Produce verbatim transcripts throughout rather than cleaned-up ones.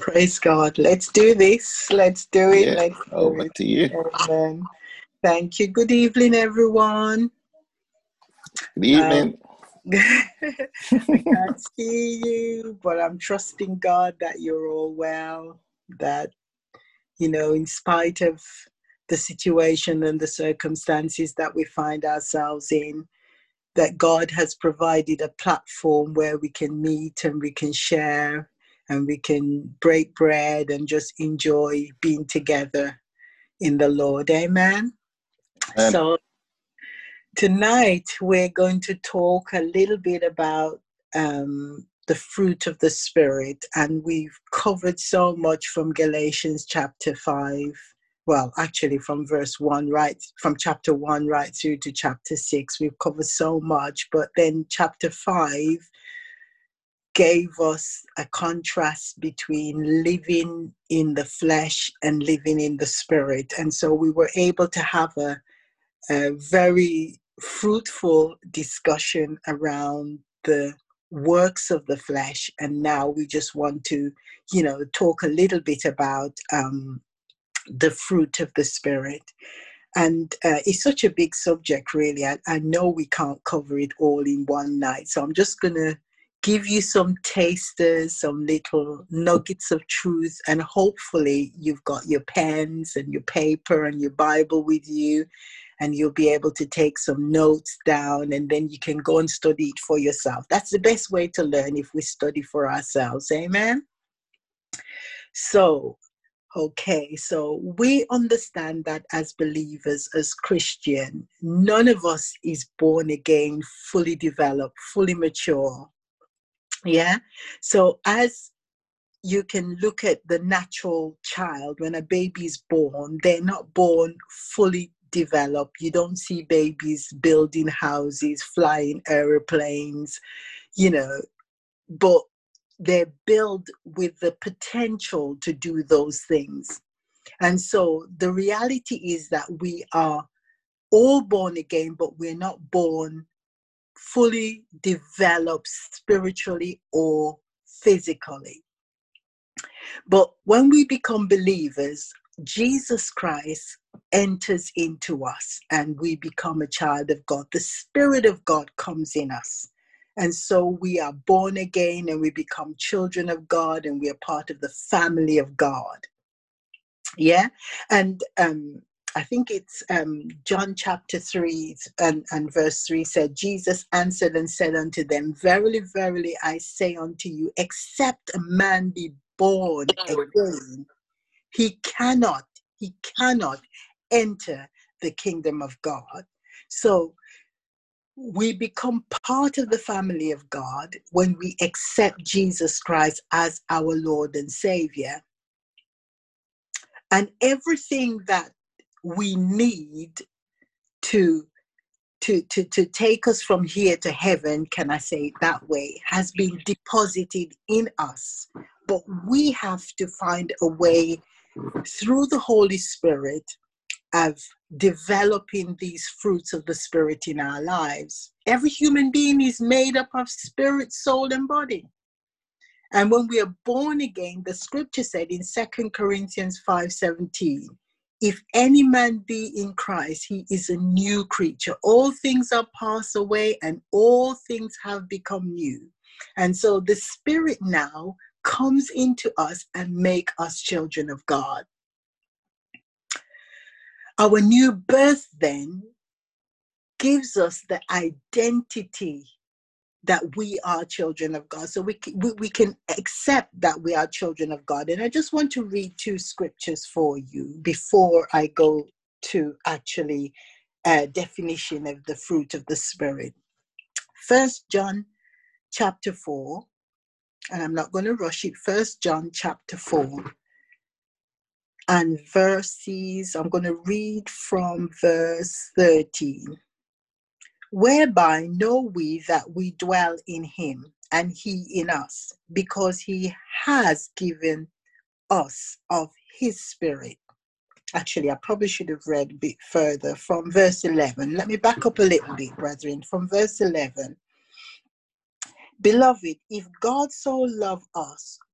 Praise God. Let's do this. Let's do it. Yeah, Let's do over it. to you. Amen. Thank you. Good evening, everyone. Good Um, evening. I can't see you, but I'm trusting God that you're all well, that, you know, in spite of the situation and the circumstances that we find ourselves in, that God has provided a platform where we can meet and we can share and we can break bread and just enjoy being together in the Lord. Amen. Um, So tonight we're going to talk a little bit about um, the fruit of the Spirit, and we've covered so much from Galatians chapter five. Well, actually from verse one, right, from chapter one right through to chapter six. We've covered so much, but then chapter five gave us a contrast between living in the flesh and living in the Spirit. And so we were able to have a, a very fruitful discussion around the works of the flesh. And now we just want to, you know, talk a little bit about um, the fruit of the Spirit. And uh, it's such a big subject, really. I, I know we can't cover it all in one night. So I'm just going to give you some tasters, some little nuggets of truth. And hopefully you've got your pens and your paper and your Bible with you. And you'll be able to take some notes down, and then you can go and study it for yourself. That's the best way to learn, if we study for ourselves. Amen? So, okay, so we understand that as believers, as Christian, none of us is born again, fully developed, fully mature. Yeah? So as you can look at the natural child, when a baby is born, they're not born fully developed. You don't see babies building houses, flying airplanes, you know, but they're built with the potential to do those things. And so the reality is that we are all born again, but we're not born fully developed spiritually or physically. But when we become believers, Jesus Christ enters into us and we become a child of God. The Spirit of God comes in us. And so we are born again and we become children of God, and we are part of the family of God. Yeah. And um, I think it's um, John chapter three and, and verse three said, Jesus answered and said unto them, verily, verily, I say unto you, except a man be born again, he cannot, he cannot enter the kingdom of God. So we become part of the family of God when we accept Jesus Christ as our Lord and Savior. And everything that we need to, to, to, to take us from here to heaven, can I say it that way, has been deposited in us. But we have to find a way through the Holy Spirit of developing these fruits of the Spirit in our lives. Every human being is made up of spirit, soul, and body. And when we are born again, the scripture said in Second Corinthians five seventeen, if any man be in Christ, he is a new creature. All things are passed away and all things have become new. And so the Spirit now comes into us and make us children of God. Our new birth then gives us the identity that we are children of God. So we, we, we can accept that we are children of God. And I just want to read two scriptures for you before I go to actually a definition of the fruit of the Spirit. First John chapter four, and I'm not going to rush it. First John chapter four and verses, I'm going to read from verse thirteen. Whereby know we that we dwell in him and he in us, because he has given us of his Spirit. Actually, I probably should have read a bit further from verse eleven. Let me back up a little bit, brethren. From verse eleven. Beloved, if God so loved us,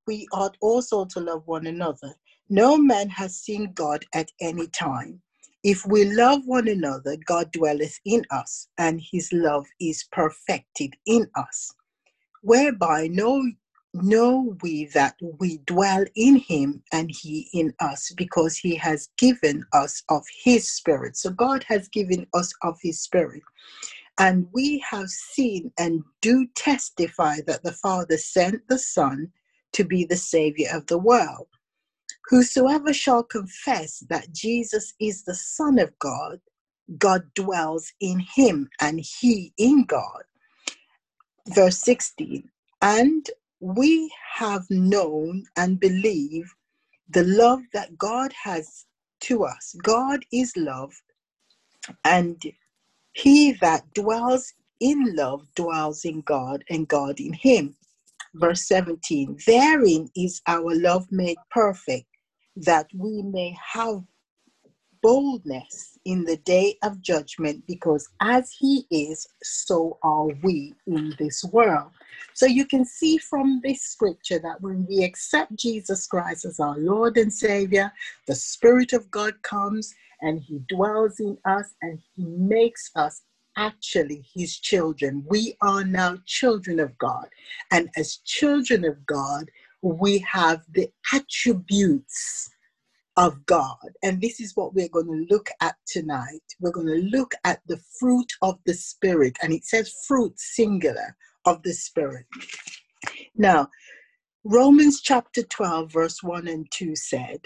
we ought also to love one another. No man has seen God at any time. If we love one another, God dwelleth in us, and his love is perfected in us. Whereby know, know we that we dwell in him and he in us, because he has given us of his Spirit. So God has given us of his Spirit. And we have seen and do testify that the Father sent the Son to be the Savior of the world. Whosoever shall confess that Jesus is the Son of God, God dwells in him and he in God. Verse sixteen, and we have known and believe the love that God has to us. God is love, and he that dwells in love dwells in God, and God in him. Verse seventeen, therein is our love made perfect, that we may have boldness in the day of judgment, because as he is, so are we in this world. So you can see from this scripture that when we accept Jesus Christ as our Lord and Savior, the Spirit of God comes and he dwells in us and he makes us actually his children. We are now children of God. And as children of God, we have the attributes of God. And this is what we're going to look at tonight. We're going to look at the fruit of the Spirit. And it says fruit, singular, of the Spirit. Now, Romans chapter twelve, verse one and two said,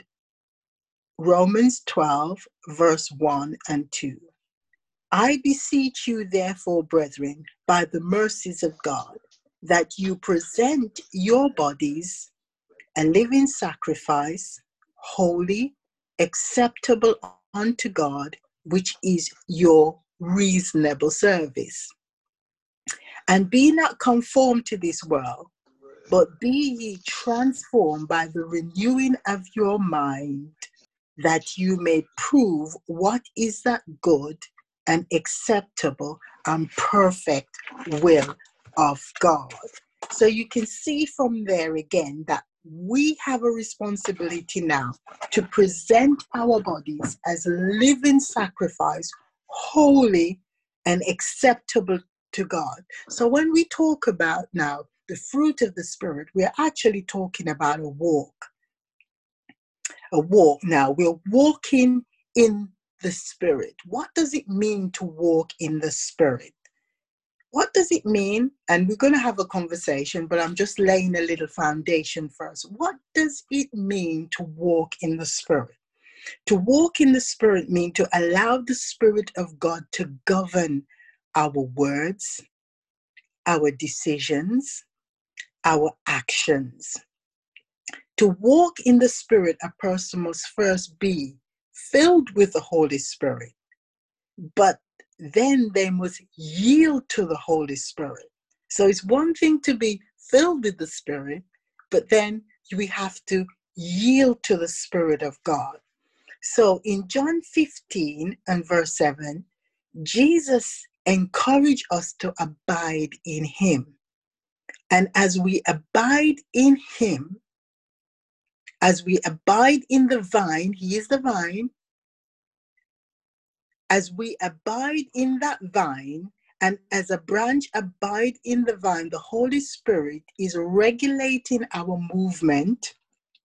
Romans twelve, verse one and two. I beseech you, therefore, brethren, by the mercies of God, that you present your bodies a living sacrifice, holy, acceptable unto God, which is your reasonable service. And be not conformed to this world, but be ye transformed by the renewing of your mind, that you may prove what is that good and acceptable and perfect will of God. So you can see from there again that we have a responsibility now to present our bodies as a living sacrifice, holy and acceptable to God. So when we talk about now the fruit of the Spirit, we're actually talking about a walk. A walk now. We're walking in the Spirit. What does it mean to walk in the Spirit? What does it mean? And we're going to have a conversation, but I'm just laying a little foundation first. What does it mean to walk in the Spirit? To walk in the Spirit means to allow the Spirit of God to govern our words, our decisions, our actions. To walk in the Spirit, a person must first be filled with the Holy Spirit, but then they must yield to the Holy Spirit. So it's one thing to be filled with the Spirit, but then we have to yield to the Spirit of God. So in John fifteen and verse seven, Jesus encouraged us to abide in him. And as we abide in him, as we abide in the vine, he is the vine, as we abide in that vine, and as a branch abide in the vine, the Holy Spirit is regulating our movement.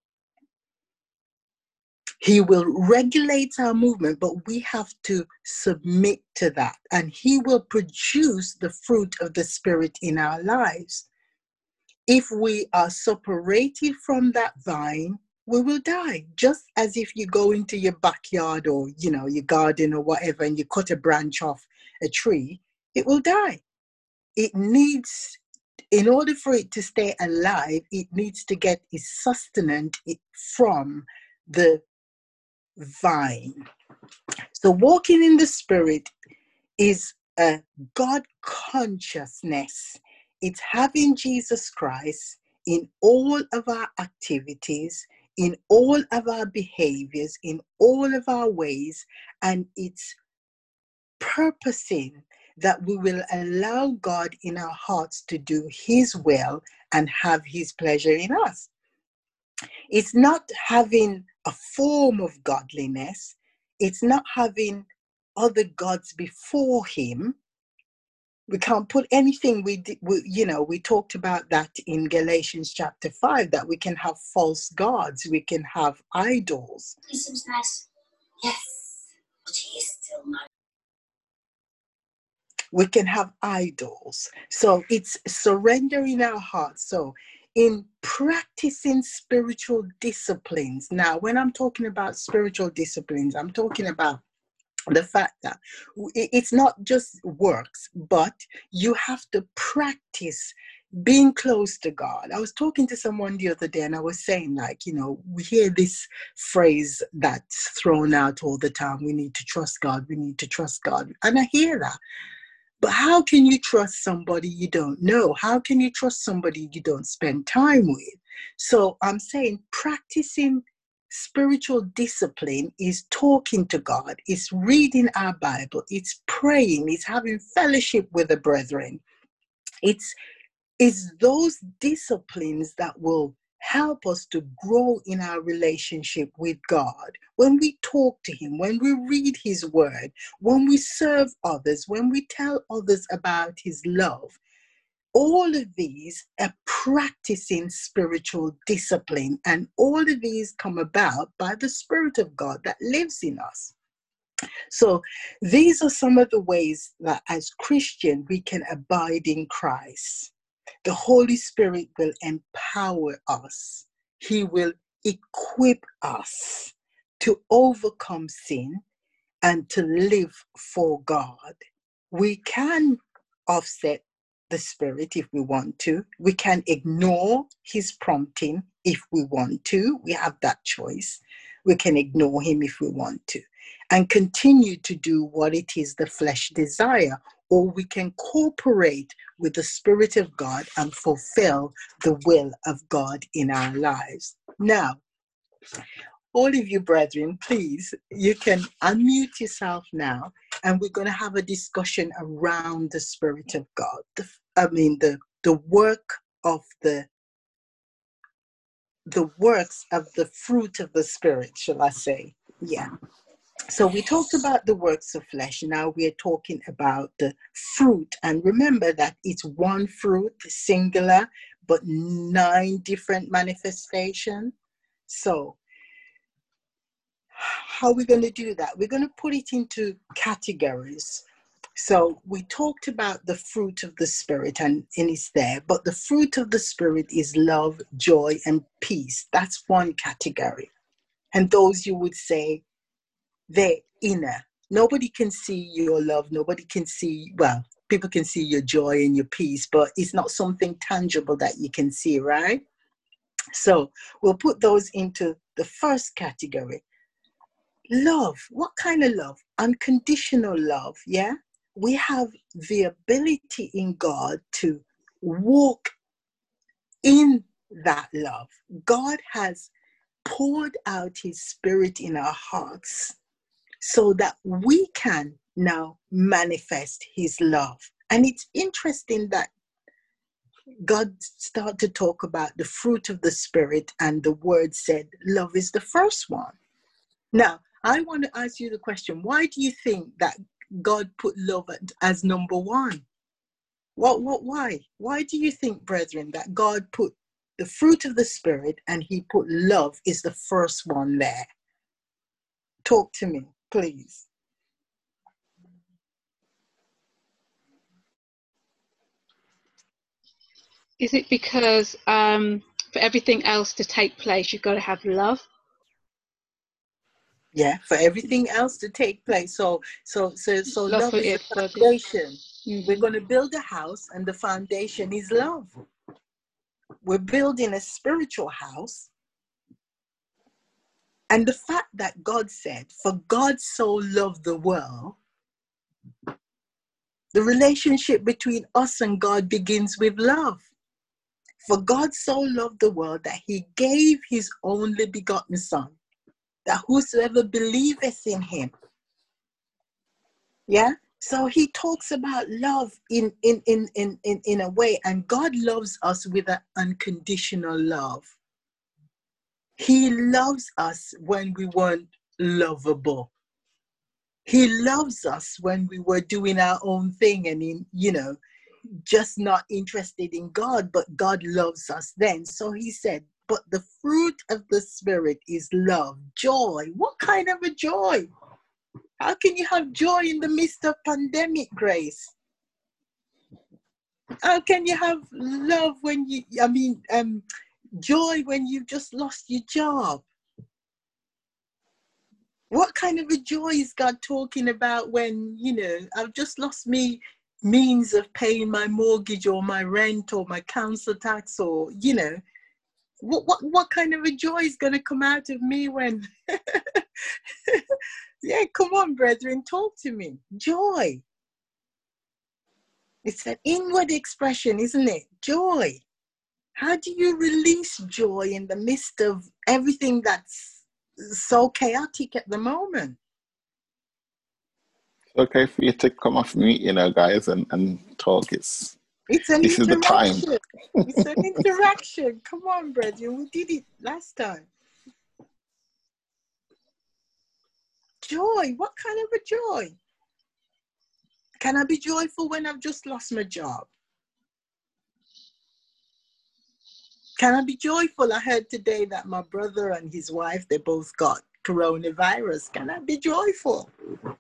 He will regulate our movement, but we have to submit to that. And he will produce the fruit of the Spirit in our lives. If we are separated from that vine, we will die. Just as if you go into your backyard or, you know, your garden or whatever, and you cut a branch off a tree, it will die. It needs, in order for it to stay alive, it needs to get its sustenance from the vine. So walking in the Spirit is a God consciousness. It's having Jesus Christ in all of our activities, in all of our behaviors, in all of our ways, and it's purposing that we will allow God in our hearts to do his will and have his pleasure in us. It's not having a form of godliness. It's not having other gods before him. We can't put anything we, we you know we talked about that in Galatians chapter five, that we can have false gods, we can have idols. He seems nice. Yes, but he is still nice. We can have idols. So it's surrendering our hearts. So in practicing spiritual disciplines, now when I'm talking about spiritual disciplines, I'm talking about the fact that it's not just works, but you have to practice being close to God. I was talking to someone the other day and I was saying, like, you know, we hear this phrase that's thrown out all the time. We need to trust God. We need to trust God. And I hear that. But how can you trust somebody you don't know? How can you trust somebody you don't spend time with? So I'm saying practicing spiritual discipline is talking to God, it's reading our Bible, it's praying, it's having fellowship with the brethren. It's, it's those disciplines that will help us to grow in our relationship with God. When we talk to him, when we read his word, when we serve others, when we tell others about his love, all of these are practicing spiritual discipline, and all of these come about by the Spirit of God that lives in us. So these are some of the ways that as Christians we can abide in Christ. The Holy Spirit will empower us. He will equip us to overcome sin and to live for God. We can offset the Spirit if we want to. We can ignore his prompting if we want to. We have that choice. We can ignore him if we want to and continue to do what it is the flesh desire, or we can cooperate with the Spirit of God and fulfill the will of God in our lives. Now, all of you brethren, please, you can unmute yourself now, and we're going to have a discussion around the Spirit of God. The, I mean, the the work of the the works of the fruit of the Spirit, shall I say? Yeah. So we talked about the works of flesh. Now we are talking about the fruit, and remember that it's one fruit, singular, but nine different manifestations. So how are we going to do that? We're going to put it into categories. So we talked about the fruit of the Spirit, and, and it's there, but the fruit of the Spirit is love, joy, and peace. That's one category. And those you would say, they're inner. Nobody can see your love. Nobody can see, well, people can see your joy and your peace, but it's not something tangible that you can see, right? So we'll put those into the first category. Love. What kind of love? Unconditional love, yeah? We have the ability in God to walk in that love. God has poured out his Spirit in our hearts so that we can now manifest his love. And it's interesting that God started to talk about the fruit of the Spirit, and the word said love is the first one. Now, I want to ask you the question, why do you think that God put love as number one? What, what, why? Why do you think, brethren, that God put the fruit of the Spirit and he put love is the first one there? Talk to me, please. Is it because um, for everything else to take place, you've got to have love? Yeah, for everything else to take place. So, so, so, so love, love is the foundation. Mm-hmm. We're going to build a house, and the foundation is love. We're building a spiritual house. And the fact that God said, for God so loved the world, the relationship between us and God begins with love. For God so loved the world that he gave his only begotten Son, that whosoever believeth in him. Yeah? So he talks about love in, in, in, in, in, in a way, and God loves us with an unconditional love. He loves us when we weren't lovable. He loves us when we were doing our own thing and in, you know, just not interested in God, but God loves us then. So he said, but the fruit of the Spirit is love, joy. What kind of a joy? How can you have joy in the midst of pandemic, Grace? How can you have love when you, I mean, um, joy when you've just lost your job? What kind of a joy is God talking about when, you know, I've just lost me means of paying my mortgage or my rent or my council tax, or, you know, what what, what kind of a joy is going to come out of me when, yeah, come on, brethren, talk to me. Joy. It's an inward expression, isn't it? Joy. How do you release joy in the midst of everything that's so chaotic at the moment? It's okay for you to come off mute, you know, guys, and, and talk. It's It's an this is the time. interaction. It's an interaction. Come on, brethren. We did it last time. Joy. What kind of a joy? Can I be joyful when I've just lost my job? Can I be joyful? I heard today that my brother and his wife, they both got coronavirus. Can I be joyful?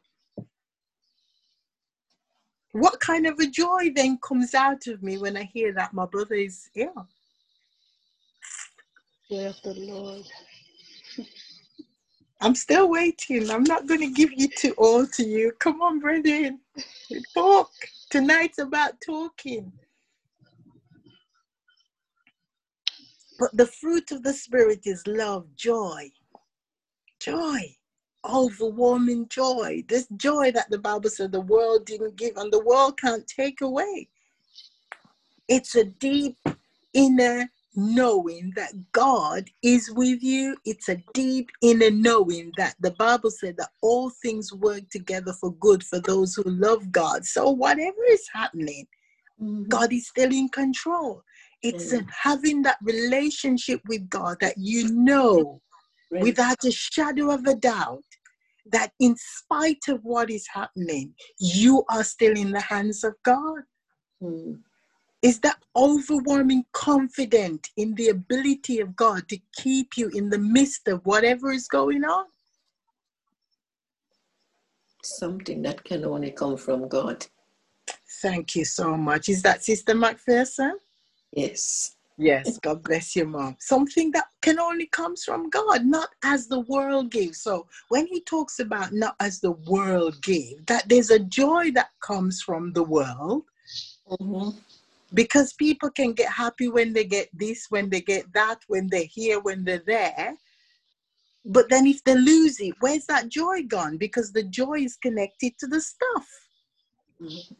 What kind of a joy then comes out of me when I hear that my brother is ill? Joy of the Lord. I'm still waiting. I'm not going to give you to all to you. Come on, brethren. Talk. Tonight's about talking. But the fruit of the Spirit is love, joy. Joy. Overwhelming joy. This joy that the Bible said the world didn't give and the world can't take away. It's a deep inner knowing that God is with you. It's a deep inner knowing that the Bible said that all things work together for good for those who love God. So whatever is happening, mm-hmm. God is still in control. It's mm-hmm. having that relationship with God that you know right. without a shadow of a doubt that in spite of what is happening, you are still in the hands of God. Mm. Is that overwhelming confidence in the ability of God to keep you in the midst of whatever is going on? Something that can only come from God. Thank you so much. Is that Sister McPherson? Yes. Yes, God bless you, Mom. Something that can only comes from God, not as the world gives. So when he talks about not as the world gives, that there's a joy that comes from the world. Mm-hmm. Because people can get happy when they get this, when they get that, when they're here, when they're there. But then if they lose it, where's that joy gone? Because the joy is connected to the stuff. Mm-hmm.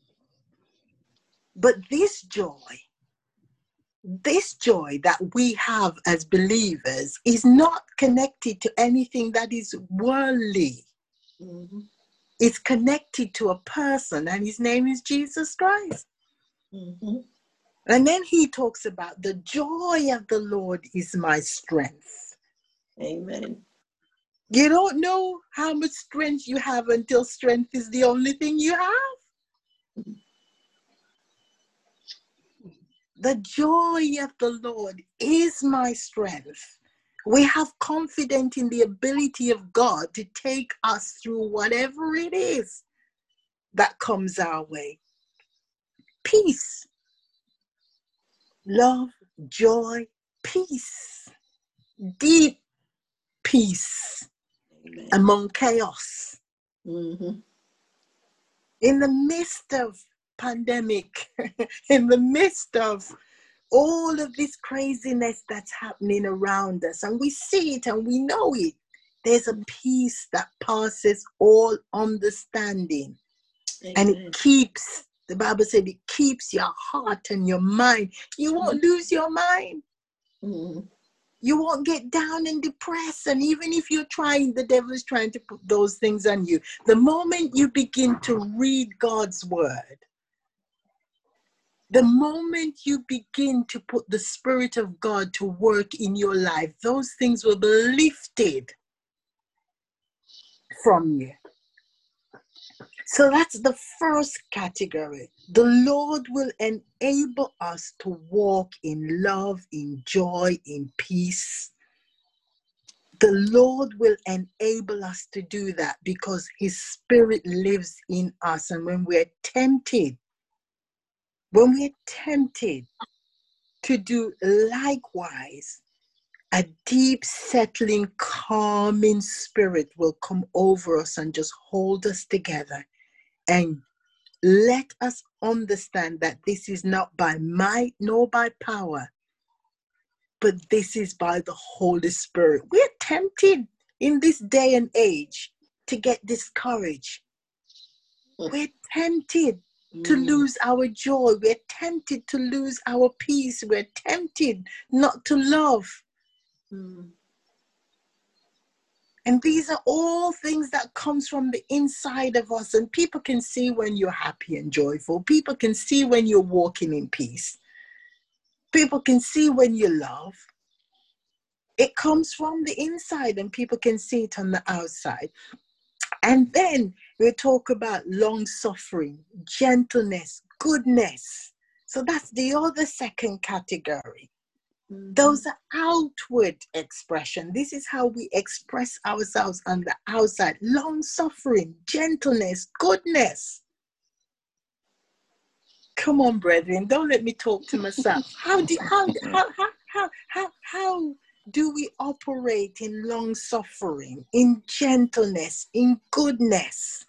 But this joy, this joy that we have as believers is not connected to anything that is worldly. Mm-hmm. It's connected to a person, and his name is Jesus Christ. Mm-hmm. And then he talks about the joy of the Lord is my strength. Amen. You don't know how much strength you have until strength is the only thing you have. Mm-hmm. The joy of the Lord is my strength. We have confidence in the ability of God to take us through whatever it is that comes our way. Peace. Love, joy, peace, deep peace. Amen. Among chaos. Mm-hmm. In the midst of pandemic, in the midst of all of this craziness that's happening around us, and we see it and we know it, there's a peace that passes all understanding. Amen. And it keeps The Bible said it keeps your heart and your mind. You won't lose your mind. Mm-hmm. You won't get down and depressed. And even if you're trying, the devil is trying to put those things on you. The moment you begin to read God's word, The moment you begin to put the Spirit of God to work in your life, those things will be lifted from you. So that's the first category. The Lord will enable us to walk in love, in joy, in peace. The Lord will enable us to do that because His Spirit lives in us. And when we're tempted, when we're tempted to do likewise, a deep, settling, calming spirit will come over us and just hold us together and let us understand that this is not by might nor by power, but this is by the Holy Spirit. We're tempted in this day and age to get discouraged. We're tempted to lose our joy. We're tempted to lose our peace. We're tempted not to love. Mm. And these are all things that comes from the inside of us. And people can see when you're happy and joyful. People can see when you're walking in peace. People can see when you love. It comes from the inside and people can see it on the outside. And then we talk about long suffering, gentleness, goodness. So that's the other second category. Mm-hmm. Those are outward expression. This is how we express ourselves on the outside. Long suffering, gentleness, goodness. Come on, brethren, don't let me talk to myself. How do how how how how how, how do we operate in long suffering, in gentleness, in goodness?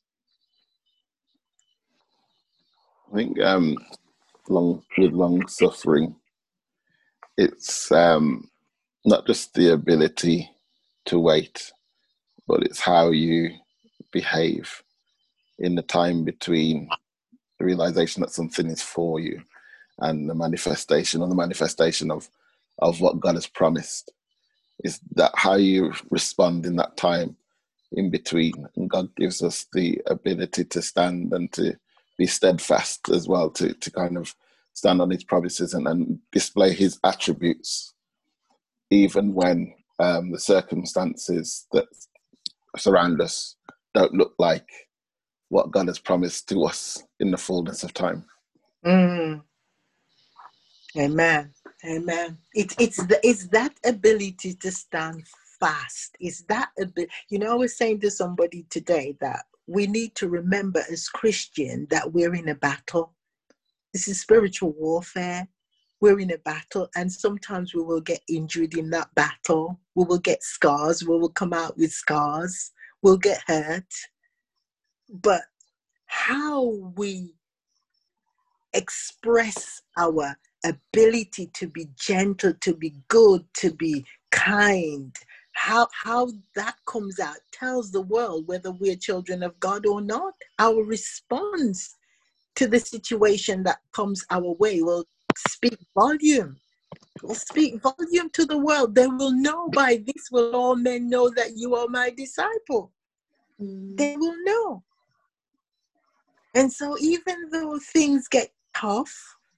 I think um, long with long suffering, it's um, not just the ability to wait, but it's how you behave in the time between the realization that something is for you and the manifestation or the manifestation of, of what God has promised. Is that how you respond in that time in between? And God gives us the ability to stand and to be steadfast as well, to, to kind of stand on His promises and, and display His attributes, even when um, the circumstances that surround us don't look like what God has promised to us in the fullness of time. Mm. Amen. Amen. It's it's the, it's that ability to stand fast. It's that ability. You know, I was saying to somebody today that we need to remember as Christians that we're in a battle. This is spiritual warfare. We're in a battle, and sometimes we will get injured in that battle. We will get scars. We will come out with scars. We'll get hurt. But how we express our ability to be gentle, to be good, to be kind, how how that comes out tells the world whether we're children of God or not. Our response to the situation that comes our way will speak volume. Will speak volume to the world. They will know, by this will all men know that you are my disciple. Mm. They will know. And so even though things get tough,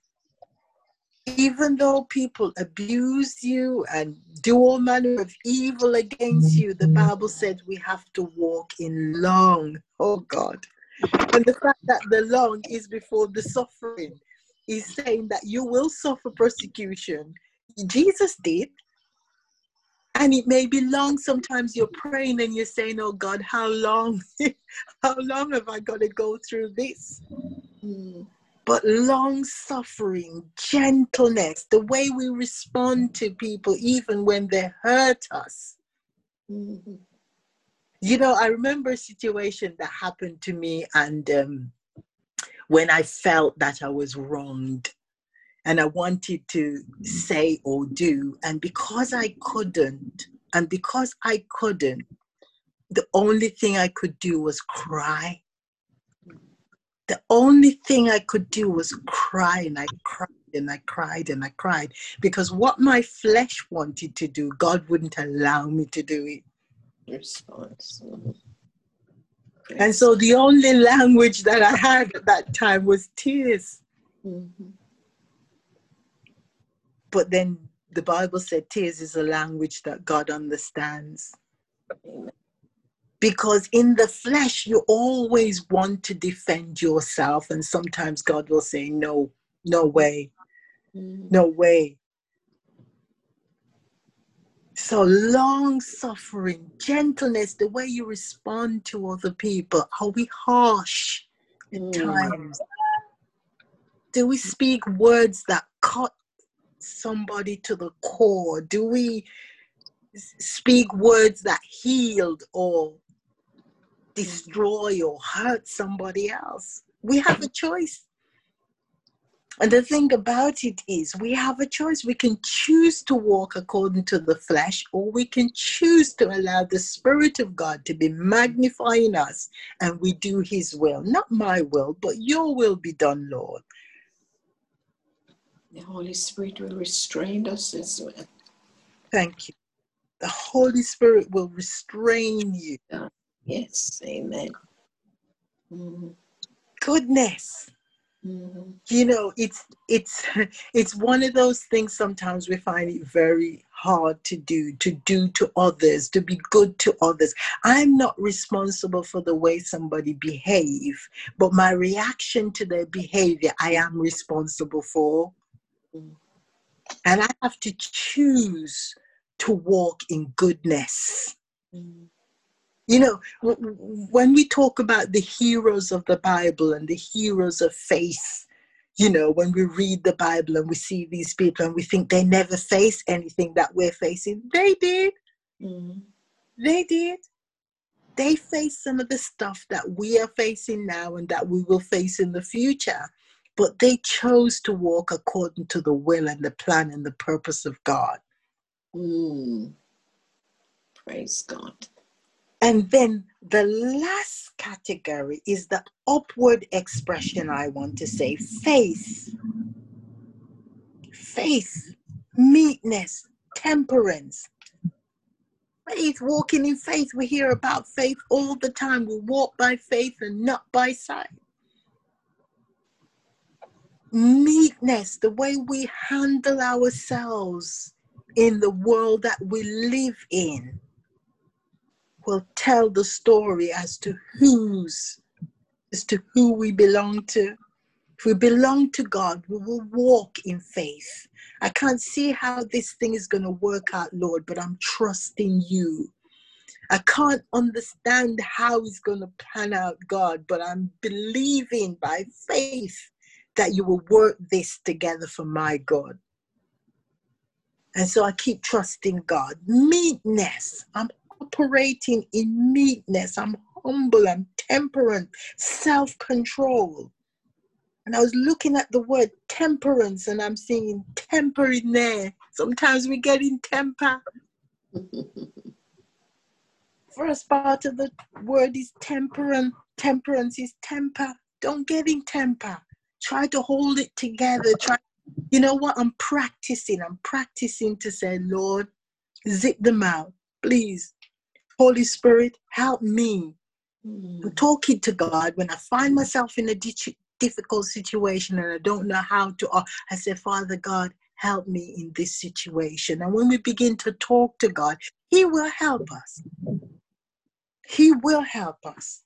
even though people abuse you and do all manner of evil against you, the Bible said we have to walk in long. Oh God. And the fact that the long is before the suffering is saying that you will suffer persecution. Jesus did. And it may be long. Sometimes you're praying and you're saying, oh God, how long? How long have I got to go through this? Mm. But long suffering, gentleness, the way we respond to people, even when they hurt us. Mm-hmm. You know, I remember a situation that happened to me, and um, when I felt that I was wronged and I wanted to say or do, and because I couldn't, and because I couldn't, the only thing I could do was cry. The only thing I could do was cry, and I cried and I cried and I cried, because what my flesh wanted to do, God wouldn't allow me to do it. Response. And so the only language that I had at that time was tears. Mm-hmm. But then the Bible said tears is a language that God understands. Amen. Because in the flesh, you always want to defend yourself. And sometimes God will say, no, no way, Mm-hmm. no way. So long suffering, gentleness, the way you respond to other people. Are we harsh at Mm. times? Do we speak words that cut somebody to the core? Do we speak words that healed or destroy or hurt somebody else? We have a choice. And the thing about it is, we have a choice. We can choose to walk according to the flesh, or we can choose to allow the Spirit of God to be magnifying us, and we do His will. Not my will, but your will be done, Lord. The Holy Spirit will restrain us as well. Thank you. The Holy Spirit will restrain you. Yes, amen. Mm-hmm. Goodness. Mm-hmm. You know, it's it's it's one of those things sometimes we find it very hard to do, to do to others, to be good to others. I'm not responsible for the way somebody behave, but my reaction to their behavior, I am responsible for. Mm-hmm. And I have to choose to walk in goodness. Mm-hmm. You know, w- when we talk about the heroes of the Bible and the heroes of faith, you know, when we read the Bible and we see these people and we think they never face anything that we're facing, they did. Mm-hmm. They did. They faced some of the stuff that we are facing now and that we will face in the future. But they chose to walk according to the will and the plan and the purpose of God. Mm. Praise God. And then the last category is the upward expression, I want to say, faith. Faith, meekness, temperance. Faith, walking in faith. We hear about faith all the time. We walk by faith and not by sight. Meekness, the way we handle ourselves in the world that we live in, will tell the story as to whose, as to who we belong to. If we belong to God, we will walk in faith. I can't see how this thing is going to work out, Lord, but I'm trusting you. I can't understand how it's going to pan out, God, but I'm believing by faith that you will work this together for my good. And so I keep trusting God. Meekness. I'm operating in meekness. I'm humble. I'm temperate. Self-control. And I was looking at the word temperance and I'm seeing temper in there. Sometimes we get in temper. First part of the word is temperance. Temperance is temper. Don't get in temper. Try to hold it together. Try. You know what? I'm practicing. I'm practicing to say, Lord, zip them out, please. Holy Spirit, help me. Mm. I'm talking to God when I find myself in a difficult situation and I don't know how to. Uh, I say, Father God, help me in this situation. And when we begin to talk to God, He will help us. He will help us.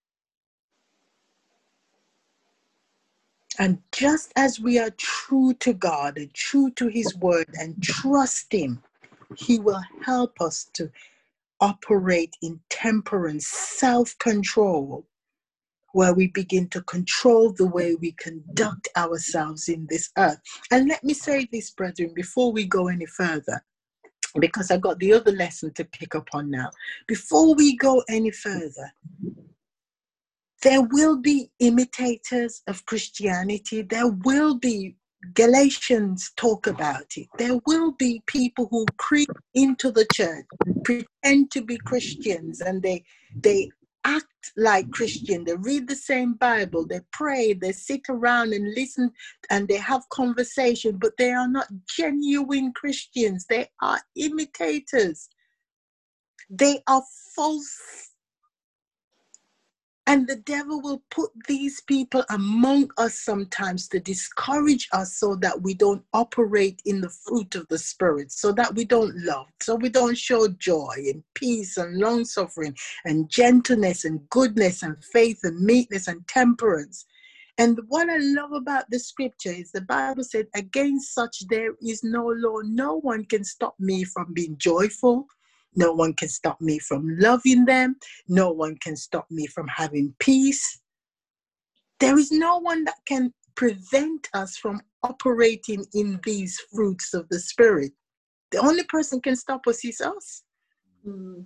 And just as we are true to God and true to His word and trust Him, He will help us to operate in temperance, self-control, where we begin to control the way we conduct ourselves in this earth. And let me say this, brethren, before we go any further, because I got the other lesson to pick up on now. Before we go any further, there will be imitators of Christianity. There will be, Galatians talk about it. There will be people who creep into the church, pretend to be Christians, and they they act like Christian. They read the same Bible, they pray, they sit around and listen, and they have conversation, but they are not genuine Christians. They are imitators. They are false And the devil will put these people among us sometimes to discourage us so that we don't operate in the fruit of the Spirit, so that we don't love, so we don't show joy and peace and long suffering and gentleness and goodness and faith and meekness and temperance. And what I love about the scripture is the Bible said, against such there is no law. No one can stop me from being joyful. No one can stop me from loving them. No one can stop me from having peace. There is no one that can prevent us from operating in these fruits of the Spirit. The only person can stop us is us. Mm.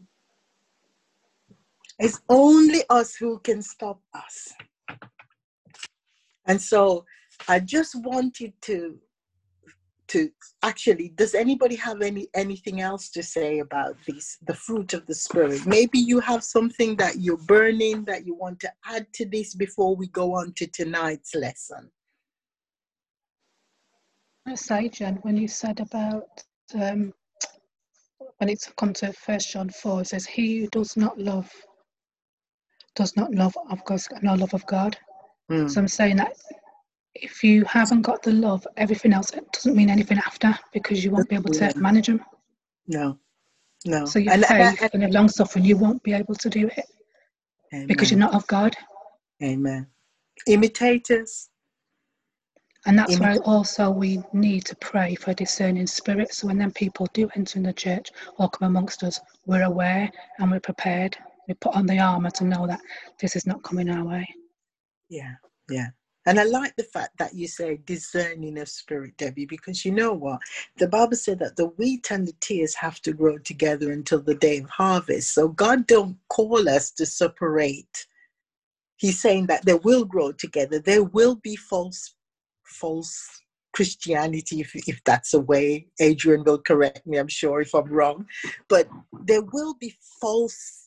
It's only us who can stop us. And so I just wanted to to actually, does anybody have any anything else to say about this, the fruit of the Spirit? Maybe you have something that you're burning that you want to add to this before we go on to tonight's lesson. I say, Jen, when you said about um, when it's come to First John four, it says, "He who does not love does not love of God, no love of God." Mm. So I'm saying that if you haven't got the love, everything else doesn't mean anything after, because you won't be able to Yeah. manage them. No, no. So your And, faith and, and your long suffering, you won't be able to do it and, because you're not of God. Amen. Imitators. And that's why Imit- also we need to pray for discerning spirits. So when then people do enter in the church or come amongst us, we're aware and we're prepared. We put on the armour to know that this is not coming our way. yeah, yeah. And I like the fact that you say discerning of spirit, Debbie, because you know what? The Bible said that the wheat and the tears have to grow together until the day of harvest. So God don't call us to separate. He's saying that they will grow together. There will be false, false Christianity, if, if that's a way. Adrian will correct me, I'm sure, if I'm wrong. But there will be false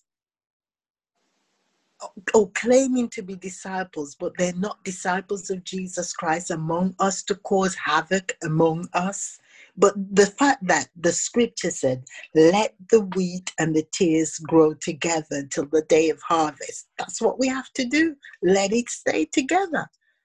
or claiming to be disciples, but they're not disciples of Jesus Christ among us to cause havoc among us. But the fact that the scripture said, let the wheat and the tares grow together till the day of harvest. That's what we have to do. Let it stay together.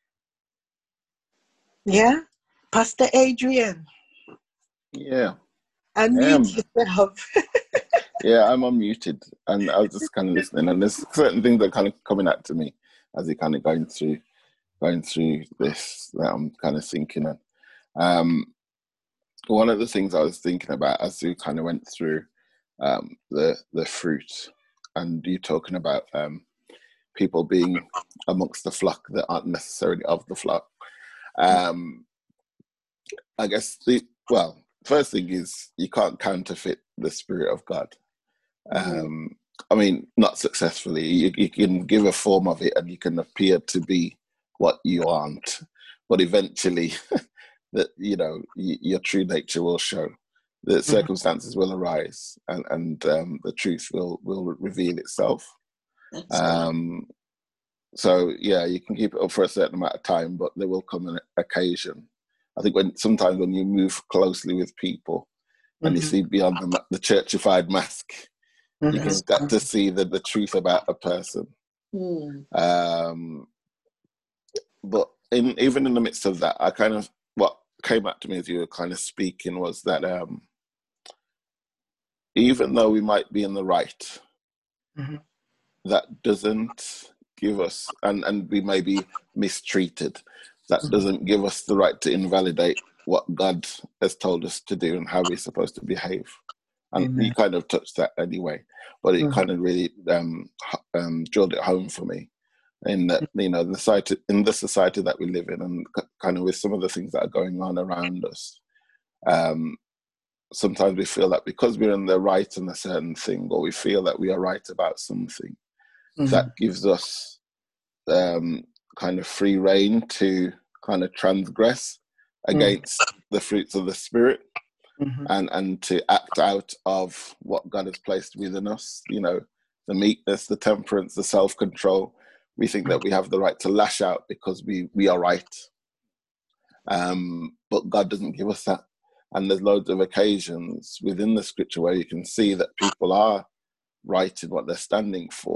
Yeah? Pastor Adrian. Yeah. Unmute Um, yourself. yeah, I'm unmuted, and I was just kind of listening, and there's certain things that are kind of coming out to me as you're kind of going through, going through this that I'm kind of thinking. And um, one of the things I was thinking about as we kind of went through um, the the fruit, and you talking about um, people being amongst the flock that aren't necessarily of the flock. Um, I guess the well, first thing is you can't counterfeit the Spirit of God. Um, I mean, not successfully. You, you can give a form of it, and you can appear to be what you aren't, but eventually, that you know, y- your true nature will show. The circumstances will arise, and and um, the truth will will reveal itself. That's right. Um, so yeah, you can keep it up for a certain amount of time, but there will come an occasion. I think when sometimes when you move closely with people and you Mhm. see beyond the, ma- the churchified mask, you can Mhm. get to see the, the truth about a person. Mm. Um, but in even in the midst of that, I kind of what came up to me as you were kind of speaking was that um, even though we might be in the right, Mhm. that doesn't give us, and, and we may be mistreated, that Mhm. doesn't give us the right to invalidate what God has told us to do and how we're supposed to behave. And Amen. you kind of touched that anyway, but it Mhm. kind of really um, um, drilled it home for me. In that, you know, the society, in the society that we live in, and kind of with some of the things that are going on around us, um, sometimes we feel that because we're in the right in a certain thing, or we feel that we are right about something, Mhm. that gives us um, kind of free rein to kind of transgress against the fruits of the Spirit, Mhm. and, and to act out of what God has placed within us, you know, the meekness, the temperance, the self-control. We think that we have the right to lash out because we, we are right. Um, but God doesn't give us that. And there's loads of occasions within the scripture where you can see that people are right in what they're standing for,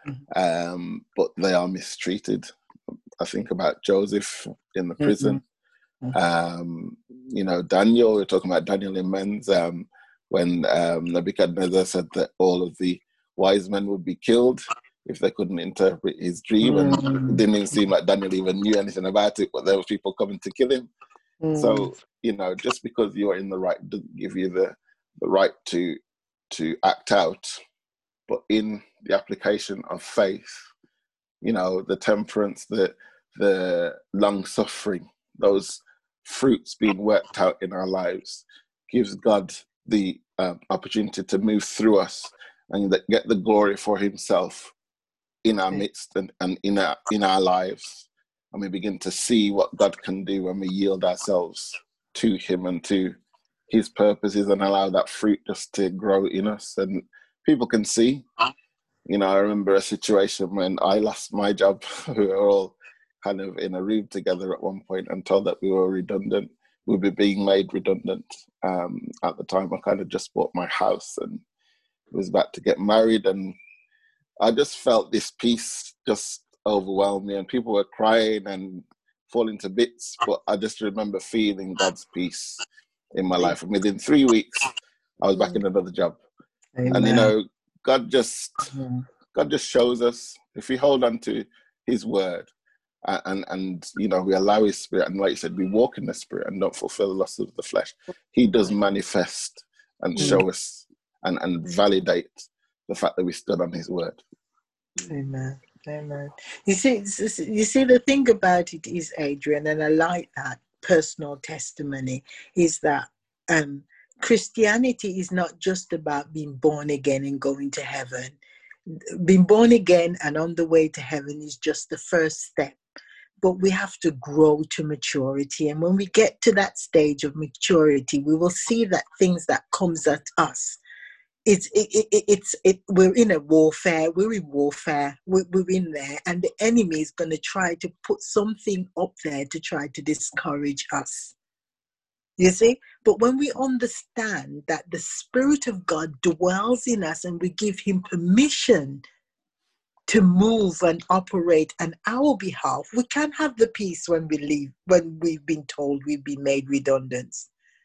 um, but they are mistreated. I think about Joseph in the prison. Mm-hmm. Um, you know, Daniel, we're talking about Daniel in Men's, um, when um, Nebuchadnezzar said that all of the wise men would be killed if they couldn't interpret his dream. And Mm. it didn't even seem like Daniel even knew anything about it, but there were people coming to kill him. Mm. So, you know, just because you're in the right doesn't give you the, the right to to act out. But in the application of faith, you know, the temperance, the the long suffering, those fruits being worked out in our lives gives God the um, opportunity to move through us and that get the glory for himself in our midst and, and in our in our lives. And we begin to see what God can do when we yield ourselves to him and to his purposes and allow that fruit just to grow in us. And people can see. You know, I remember a situation when I lost my job. We were all kind of in a room together at one point and told that we were redundant. We were being made redundant. Um, at the time, I kind of just bought my house and was about to get married. And I just felt this peace just overwhelm me. And people were crying and falling to bits. But I just remember feeling God's peace in my life. And within three weeks, I was back in another job. Amen. And, you know, God just Mm-hmm. God just shows us if we hold on to his word and, and and you know we allow his spirit, and like you said, we walk in the spirit and don't fulfill the lust of the flesh, he does manifest and Mm. show us and, and validate the fact that we stood on his word. Amen. Amen. You see, you see, the thing about it is, Adrian, and I like that personal testimony, is that um, Christianity is not just about being born again and going to heaven. Being born again and on the way to heaven is just the first step. But we have to grow to maturity. And when we get to that stage of maturity, we will see that things that comes at us, it's it, it, it's it we're in a warfare we're in warfare we're, we're in there, and the enemy is going to try to put something up there to try to discourage us, you see. But when we understand that the Spirit of God dwells in us and we give him permission to move and operate on our behalf, we can have the peace when we leave, when we've been told we've been made redundant.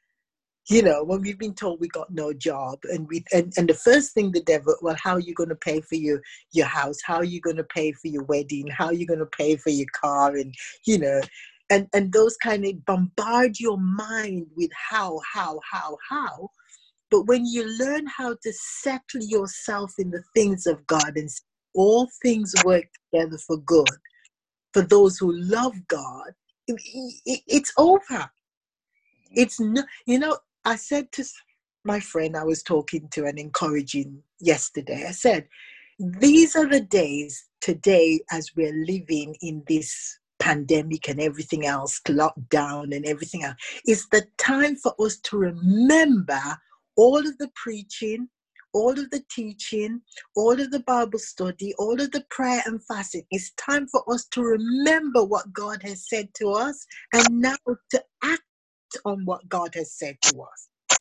You know, when we've been told we got no job, and we and, and the first thing the devil, well, how are you going to pay for your, your house? How are you going to pay for your wedding? How are you going to pay for your car? And, you know, and, and those kind of bombard your mind with how, how, how, how. But when you learn how to settle yourself in the things of God and all things work together for good, for those who love God, it, it, it's over. It's no, you know, I said to my friend I was talking to and encouraging yesterday, I said, these are the days today as we're living in this pandemic and everything else, lockdown and everything else. It's the time for us to remember all of the preaching, all of the teaching, all of the Bible study, all of the prayer and fasting. It's time for us to remember what God has said to us and now to act on what God has said to us.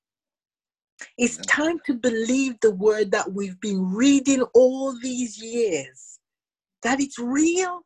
It's time to believe the word that we've been reading all these years, that it's real.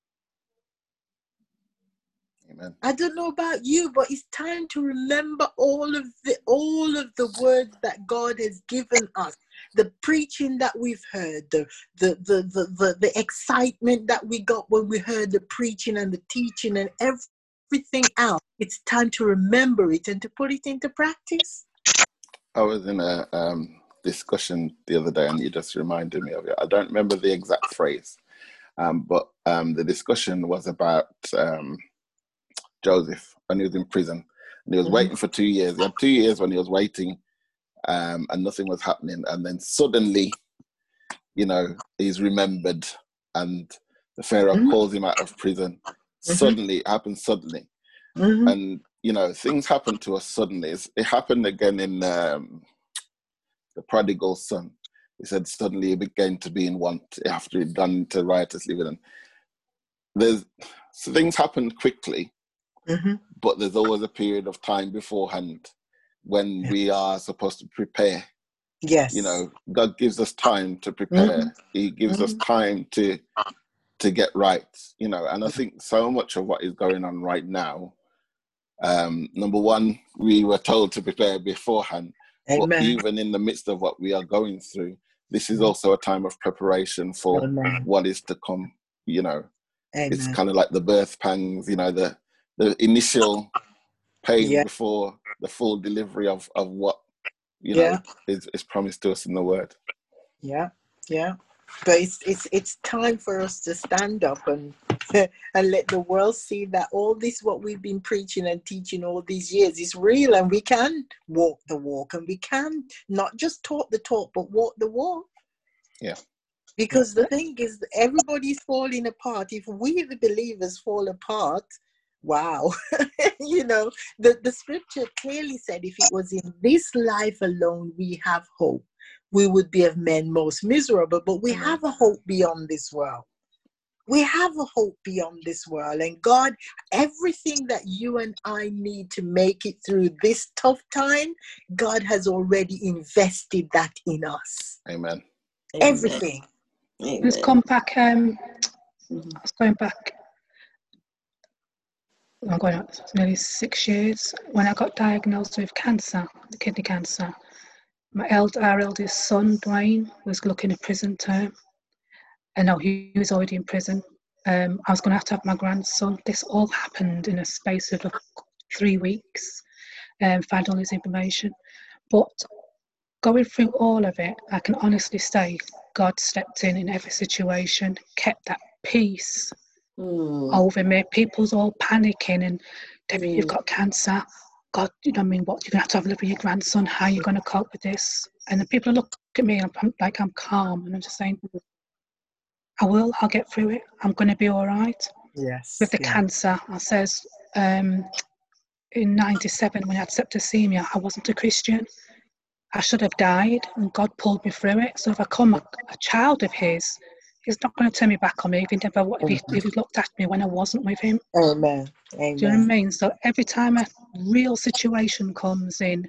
Amen. I don't know about you, but it's time to remember all of the all of the words that God has given us, the preaching that we've heard, the the the the, the, the excitement that we got when we heard the preaching and the teaching and everything. Everything else, it's time to remember it and to put it into practice. I was in a um, discussion the other day, and you just reminded me of it. I don't remember the exact phrase, um, but um, the discussion was about um, Joseph when he was in prison, and he was mm-hmm. waiting for two years. He had two years when he was waiting, um, and nothing was happening. And then suddenly, you know, he's remembered, and the Pharaoh mm-hmm. calls him out of prison. Mm-hmm. Suddenly, it happened suddenly. Mm-hmm. And, you know, things happen to us suddenly. It's, it happened again in um, the prodigal son. He said suddenly he began to be in want after he'd gone into riotous living. And there's, so things happen quickly, mm-hmm. but there's always a period of time beforehand when yeah. we are supposed to prepare Yes. You know, God gives us time to prepare. Mhm. He gives us Mhm. time to to get right, you know, and I think so much of what is going on right now, um, number one, we were told to prepare beforehand, but Amen. even in the midst of what we are going through, this is also a time of preparation for Amen. what is to come, you know. It's Amen. kind of like the birth pangs, you know, the the initial pain Yeah. before the full delivery of, of what, you Yeah. know, is, is promised to us in the word. Yeah. Yeah. But it's it's it's time for us to stand up and and let the world see that all this what we've been preaching and teaching all these years is real, and we can walk the walk, and we can not just talk the talk but walk the walk. Yeah. Because the thing is, everybody's falling apart. If we the believers fall apart, wow. You know, the, the scripture clearly said if it was in this life alone we have hope, we would be of men most miserable. But we have a hope beyond this world. We have a hope beyond this world. And God, everything that you and I need to make it through this tough time, God has already invested that in us. Amen. Everything. Amen. Let's come back. Um, Mhm. I was going back. I'm going on nearly six years when I got diagnosed with cancer, kidney cancer. My eld, our eldest son, Dwayne, was looking at prison term. And no, he was already in prison. Um, I was going to have to have my grandson. This all happened in a space of like three weeks. Um, found all this information. But going through all of it, I can honestly say God stepped in in every situation, kept that peace Mm. over me. People's all panicking and, Debbie, Mm. you've got cancer. God, you know what I mean? What, you're going to have to have a look at your grandson. How are you going to cope with this? And then people look at me and I'm like, I'm calm. And I'm just saying, I will, I'll get through it. I'm going to be all right. Yes. With the Yeah. cancer, I says, um, in ninety-seven when I had septicemia, I wasn't a Christian. I should have died, and God pulled me through it. So if I come a, a child of His, He's not going to turn me back on me if He never, if he, if he looked at me when I wasn't with Him. Amen. Do Amen. you know what I mean? So every time a real situation comes in,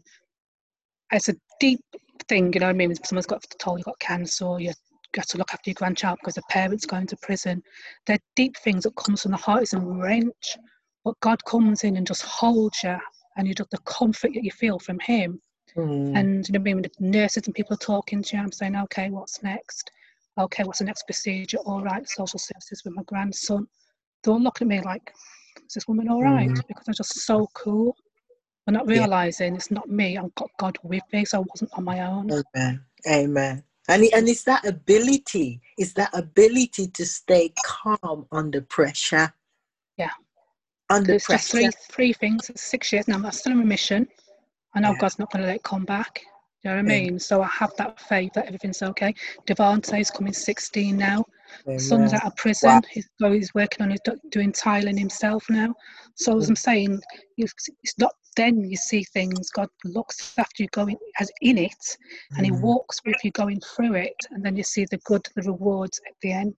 it's a deep thing. You know what I mean? When someone's got told you've got cancer, or you got to look after your grandchild because the parent's going to prison. They're deep things that comes from the heart. It's a wrench, but God comes in and just holds you, and you just the comfort that you feel from Him. Mm. And you know what I mean? When the nurses and people are talking to you, I'm saying, okay, what's next? Okay, what's the next procedure? All right, social services with my grandson. They're all looking at me like, is this woman all right? Mm. Because they're just so cool. We're not Yeah. realising it's not me. I've got God with me, so I wasn't on my own. Amen. Amen. And, and it's that ability, it's that ability to stay calm under pressure. Yeah. Under It's pressure. just three three things. It's six years now. I'm still in remission. I know Yeah. God's not going to let it come back. You know what I Amen. mean? So I have that faith that everything's okay. Devante's coming sixteen now. Amen. Son's out of prison. Wow. He's, oh, he's working on his do- doing tiling himself now. So as Mm. I'm saying, you, it's not then you see things. God looks after you going as in it, and He Mm. walks with you going through it, and then you see the good, the rewards at the end.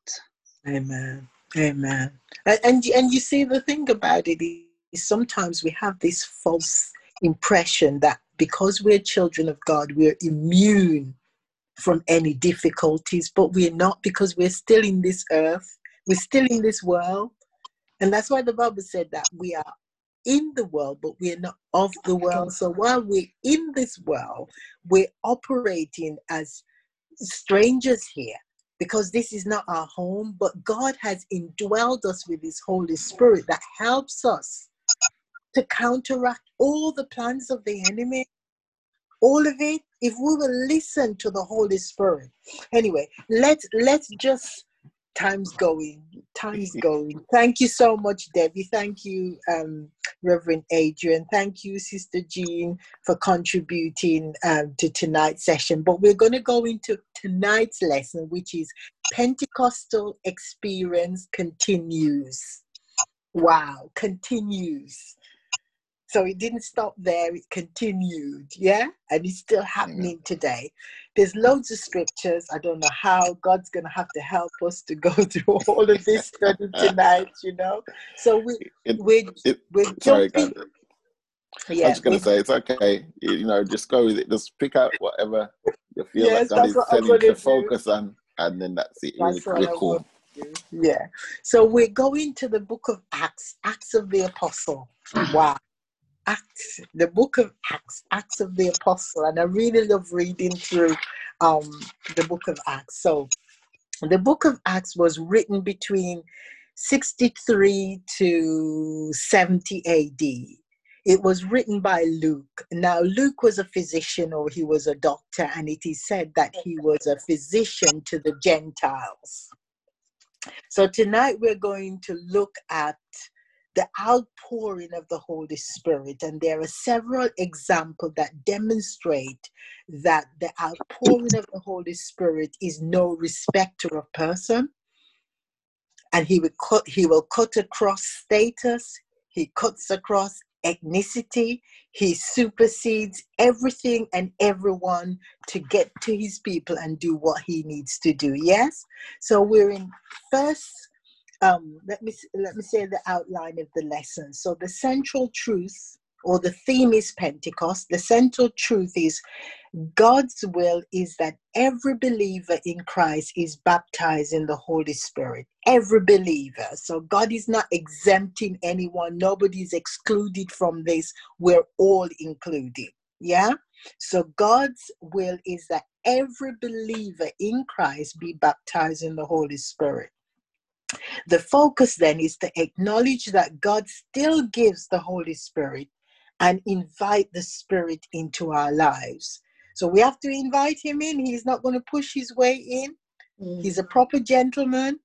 Amen. Amen. And, and and you see, the thing about it is sometimes we have this false impression that because we're children of God, we're immune from any difficulties, but we're not, because we're still in this earth, we're still in this world. And that's why the Bible said that we are in the world, but we're not of the world. So while we're in this world, we're operating as strangers here, because this is not our home, but God has indwelled us with His Holy Spirit that helps us to counteract all the plans of the enemy. All of it, if we will listen to the Holy Spirit. Anyway, let's let's just time's going. Time's going. Thank you so much, Debbie. Thank you, um, Reverend Adrian. Thank you, Sister Jean, for contributing um, to tonight's session. But we're going to go into tonight's lesson, which is Pentecostal Experience Continues. Wow, continues. So it didn't stop there, it continued, yeah? And it's still happening Amen. today. There's loads of scriptures. I don't know how. God's going to have to help us to go through all of this study tonight, you know? So we, It, we're, it, we're sorry, jumping. God. I Yeah, was just going we're, to say, it's okay. You know, just go with it. Just pick out whatever You feel Yes, like God that's is what I'm telling you going to to do. focus on, and then that's it. You're, That's what you're I'm going cool. to do. Yeah. So we're going to the book of Acts, Acts of the Apostle. Wow. Acts, the book of Acts, Acts of the Apostle. And I really love reading through um, the book of Acts. So the book of Acts was written between sixty-three to seventy A D. It was written by Luke. Now, Luke was a physician, or he was a doctor, and it is said that he was a physician to the Gentiles. So tonight we're going to look at the outpouring of the Holy Spirit, and there are several examples that demonstrate that the outpouring of the Holy Spirit is no respecter of person, and he will cut, he will cut across status, he cuts across ethnicity, he supersedes everything and everyone to get to his people and do what he needs to do. Yes, so we're in first. Um, let me let me say the outline of the lesson. So the central truth, or the theme, is Pentecost. The central truth is God's will is that every believer in Christ is baptized in the Holy Spirit. Every believer. So God is not exempting anyone. Nobody is excluded from this. We're all included. Yeah. So God's will is that every believer in Christ be baptized in the Holy Spirit. The focus then is to acknowledge that God still gives the Holy Spirit and invite the Spirit into our lives. So we have to invite him in. He's not going to push his way in. Mm. He's a proper gentleman.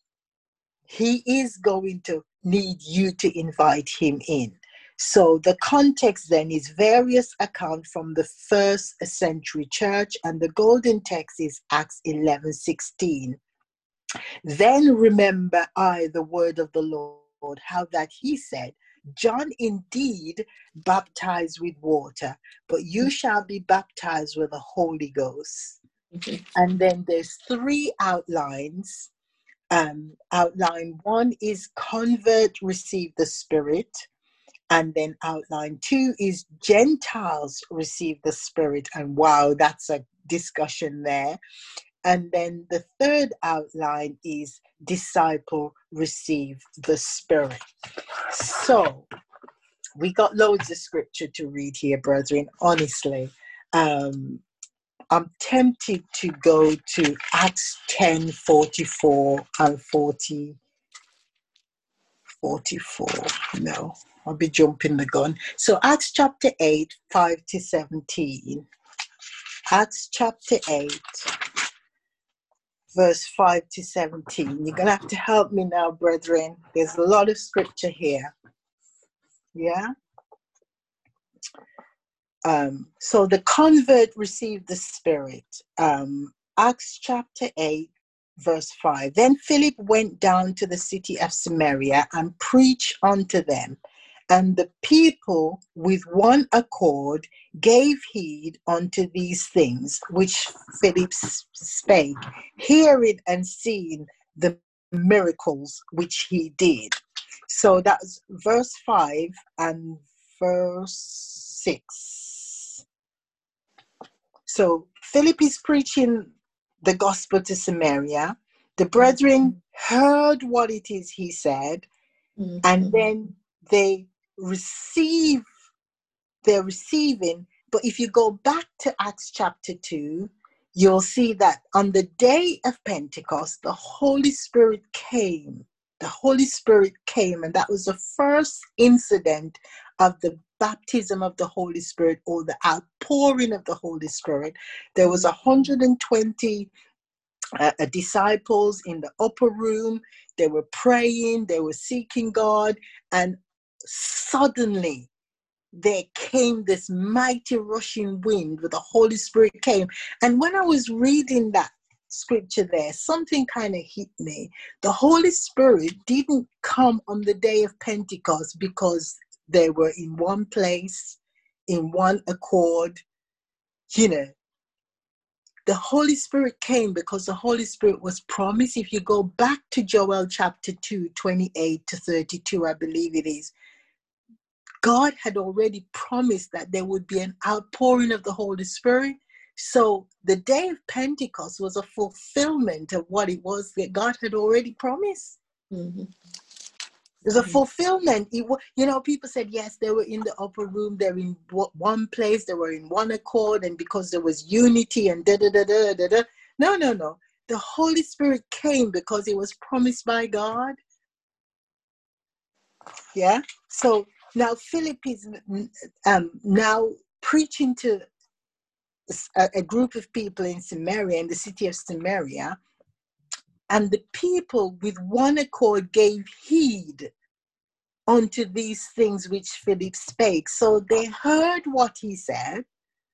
He is going to need you to invite him in. So the context then is various accounts from the first century church, and the golden text is Acts eleven sixteen. Then remember I the word of the Lord, how that he said, John indeed baptized with water, but you shall be baptized with the Holy Ghost. Mm-hmm. And then there's three outlines. Um, outline one is convert, receive the Spirit. And then outline two is Gentiles receive the Spirit. And wow, that's a discussion there. And then the third outline is disciple receive the Spirit. So we got loads of scripture to read here, brethren. Honestly, um, I'm tempted to go to Acts ten forty-four and forty, forty-four. No, I'll be jumping the gun. So Acts chapter eight, five to seventeen. Acts chapter eight. Verse five to seventeen. You're going to have to help me now, brethren. There's a lot of scripture here. Yeah? Um, so the convert received the Spirit. Um, Acts chapter eight, verse five. Then Philip went down to the city of Samaria and preached unto them. And the people with one accord gave heed unto these things which Philip spake, hearing and seeing the miracles which he did. So that's verse five and verse six. So Philip is preaching the gospel to Samaria. The brethren heard what it is he said, mm-hmm. and then they receive, they're receiving. But if you go back to Acts chapter two, you'll see that on the day of Pentecost, the Holy Spirit came. The Holy Spirit came, and that was the first incident of the baptism of the Holy Spirit, or the outpouring of the Holy Spirit. There was one hundred twenty uh, disciples in the upper room. They were praying, they were seeking God, and suddenly there came this mighty rushing wind with the Holy Spirit came. And when I was reading that scripture there, something kind of hit me. The Holy Spirit didn't come on the day of Pentecost because they were in one place, in one accord. You know, the Holy Spirit came because the Holy Spirit was promised. If you go back to Joel chapter two, twenty-eight to thirty-two, I believe it is, God had already promised that there would be an outpouring of the Holy Spirit. So the day of Pentecost was a fulfillment of what it was that God had already promised. Mm-hmm. There's a fulfillment. It, you know, people said, yes, they were in the upper room. They're in one place. They were in one accord. And because there was unity and da da da da da da. No, no, no. The Holy Spirit came because it was promised by God. Yeah. So now Philip is um, now preaching to a, a group of people in Samaria, in the city of Samaria. And the people with one accord gave heed unto these things which Philip spake. So they heard what he said.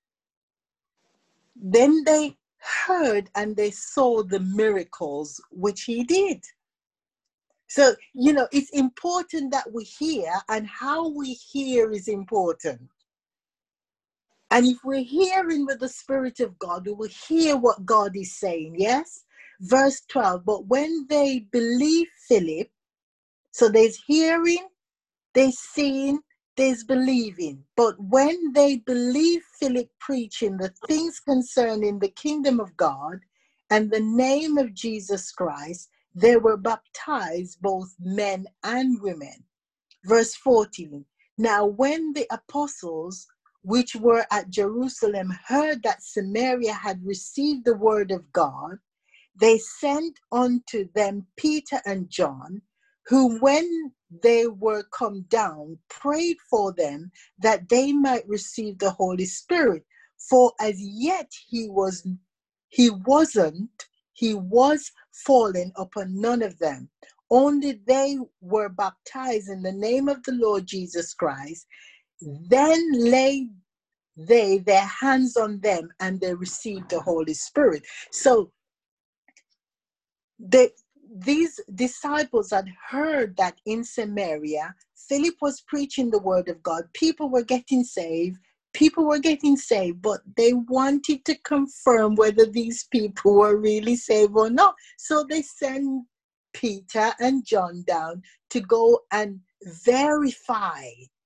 Then they heard and they saw the miracles which he did. So, you know, it's important that we hear, and how we hear is important. And if we're hearing with the Spirit of God, we will hear what God is saying, yes? Verse twelve, but when they believe Philip, so there's hearing, there's seeing, there's believing. But when they believe Philip preaching the things concerning the kingdom of God and the name of Jesus Christ, they were baptized, both men and women. Verse fourteen, now when the apostles which were at Jerusalem heard that Samaria had received the word of God, they sent unto them Peter and John, who when they were come down, prayed for them that they might receive the Holy Spirit. For as yet he was, he wasn't, he was fallen upon none of them. Only they were baptized in the name of the Lord Jesus Christ. Then laid they their hands on them and they received the Holy Spirit. So they, these disciples had heard that in Samaria, Philip was preaching the word of God. People were getting saved. People were getting saved, but they wanted to confirm whether these people were really saved or not. So they sent Peter and John down to go and verify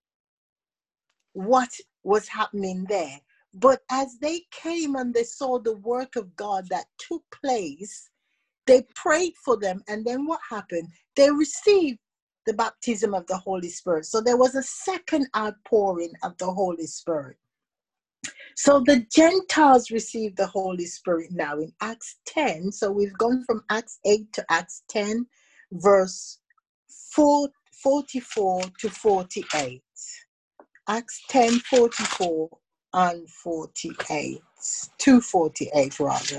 what was happening there. But as they came and they saw the work of God that took place, they prayed for them. And then what happened? They received the baptism of the Holy Spirit. So there was a second outpouring of the Holy Spirit. So the Gentiles received the Holy Spirit now in Acts ten. So we've gone from Acts eight to Acts ten, verse four, forty-four to forty-eight. Acts ten, forty-four and forty-eight. two forty-eight rather.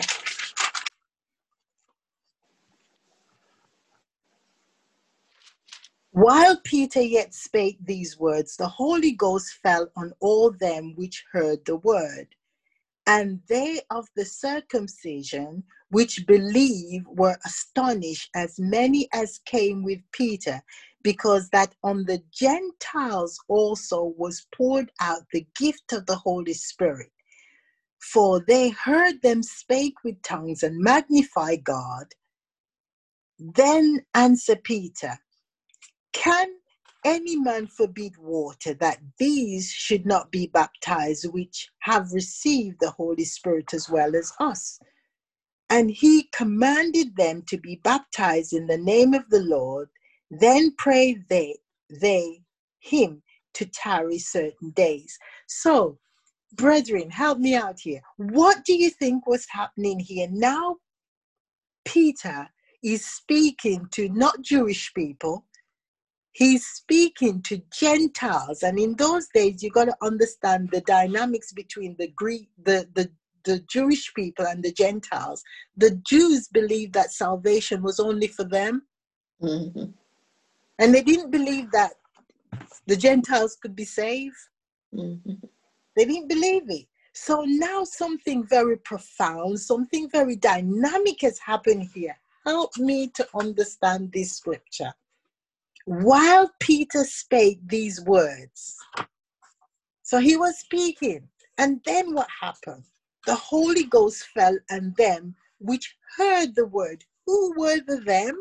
While Peter yet spake these words, the Holy Ghost fell on all them which heard the word. And they of the circumcision which believed were astonished, as many as came with Peter, because that on the Gentiles also was poured out the gift of the Holy Spirit. For they heard them spake with tongues and magnify God. Then answered Peter, can any man forbid water that these should not be baptized, which have received the Holy Spirit as well as us? And he commanded them to be baptized in the name of the Lord. Then prayed they, they him to tarry certain days. So, brethren, help me out here. What do you think was happening here? Now, Peter is speaking to not Jewish people. He's speaking to Gentiles, and in those days, you got to understand the dynamics between the Greek, the, the, the Jewish people and the Gentiles. The Jews believed that salvation was only for them, Mm-hmm. and they didn't believe that the Gentiles could be saved. Mm-hmm. They didn't believe it. So now something very profound, something very dynamic has happened here. Help me to understand this scripture. While Peter spake these words, so he was speaking, and then what happened? The Holy Ghost fell on them which heard the word. Who were the them?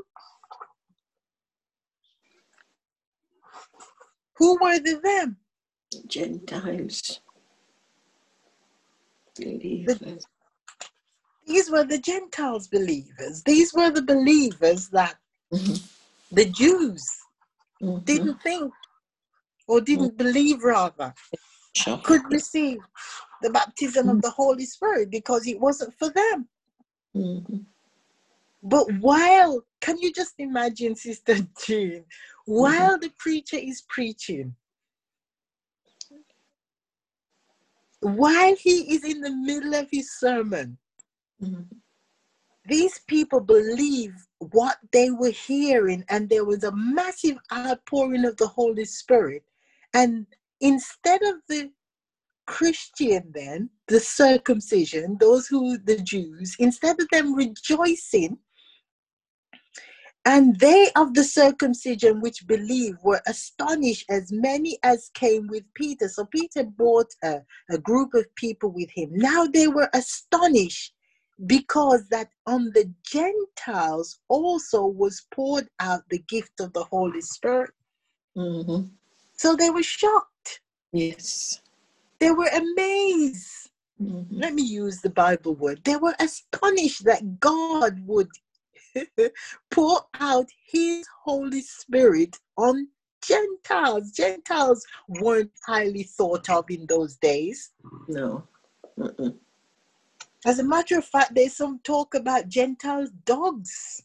Who were the them? Gentiles. Believers. These were the Gentiles believers. These were the believers that mm-hmm. the Jews mm-hmm. didn't think or didn't mm-hmm. believe, rather, sure. could receive the baptism mm-hmm. of the Holy Spirit because it wasn't for them. Mm-hmm. But while, can you just imagine, Sister Jean, while mm-hmm. the preacher is preaching, while he is in the middle of his sermon, mm-hmm. these people believe what they were hearing, and there was a massive outpouring of the Holy Spirit. And instead of the Christian, then, the circumcision, those who, the Jews, instead of them rejoicing, and they of the circumcision which believe were astonished, as many as came with Peter. So Peter brought a, a group of people with him. Now they were astonished because that on the Gentiles also was poured out the gift of the Holy Spirit. Mm-hmm. So they were shocked. Yes. They were amazed. Mm-hmm. Let me use the Bible word. They were astonished that God would pour out his Holy Spirit on Gentiles. Gentiles weren't highly thought of in those days. No. Mm-mm. As a matter of fact, there's some talk about Gentile dogs.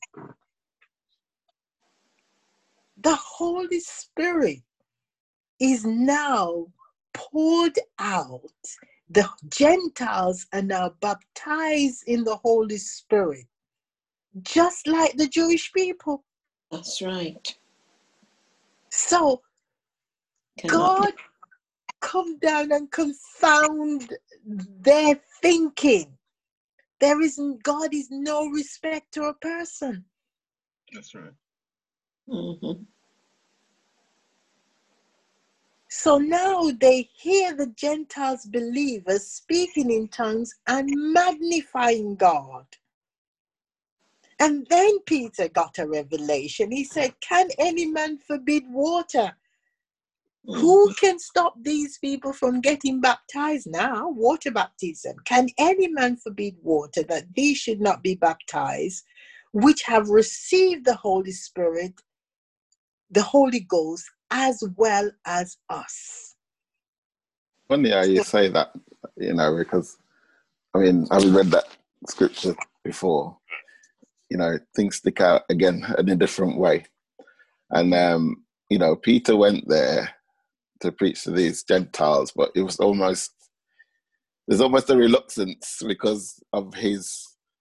The Holy Spirit is now poured out. The Gentiles are now baptized in the Holy Spirit, just like the Jewish people. That's right. So Cannot God be. come down and confound their thinking. There is God is no respecter of person. That's right. Mm-hmm. So now they hear the Gentiles believers speaking in tongues and magnifying God. And then Peter got a revelation. He said, can any man forbid water? Mm-hmm. Who can stop these people from getting baptized now? Water baptism. Can any man forbid water, that these should not be baptized, which have received the Holy Spirit, the Holy Ghost, as well as us? Funny how you say that, you know, because, I mean, having read that scripture before, you know, things stick out again in a different way. And, um, you know, Peter went there to preach to these Gentiles, but it was almost, there's almost a reluctance because of his,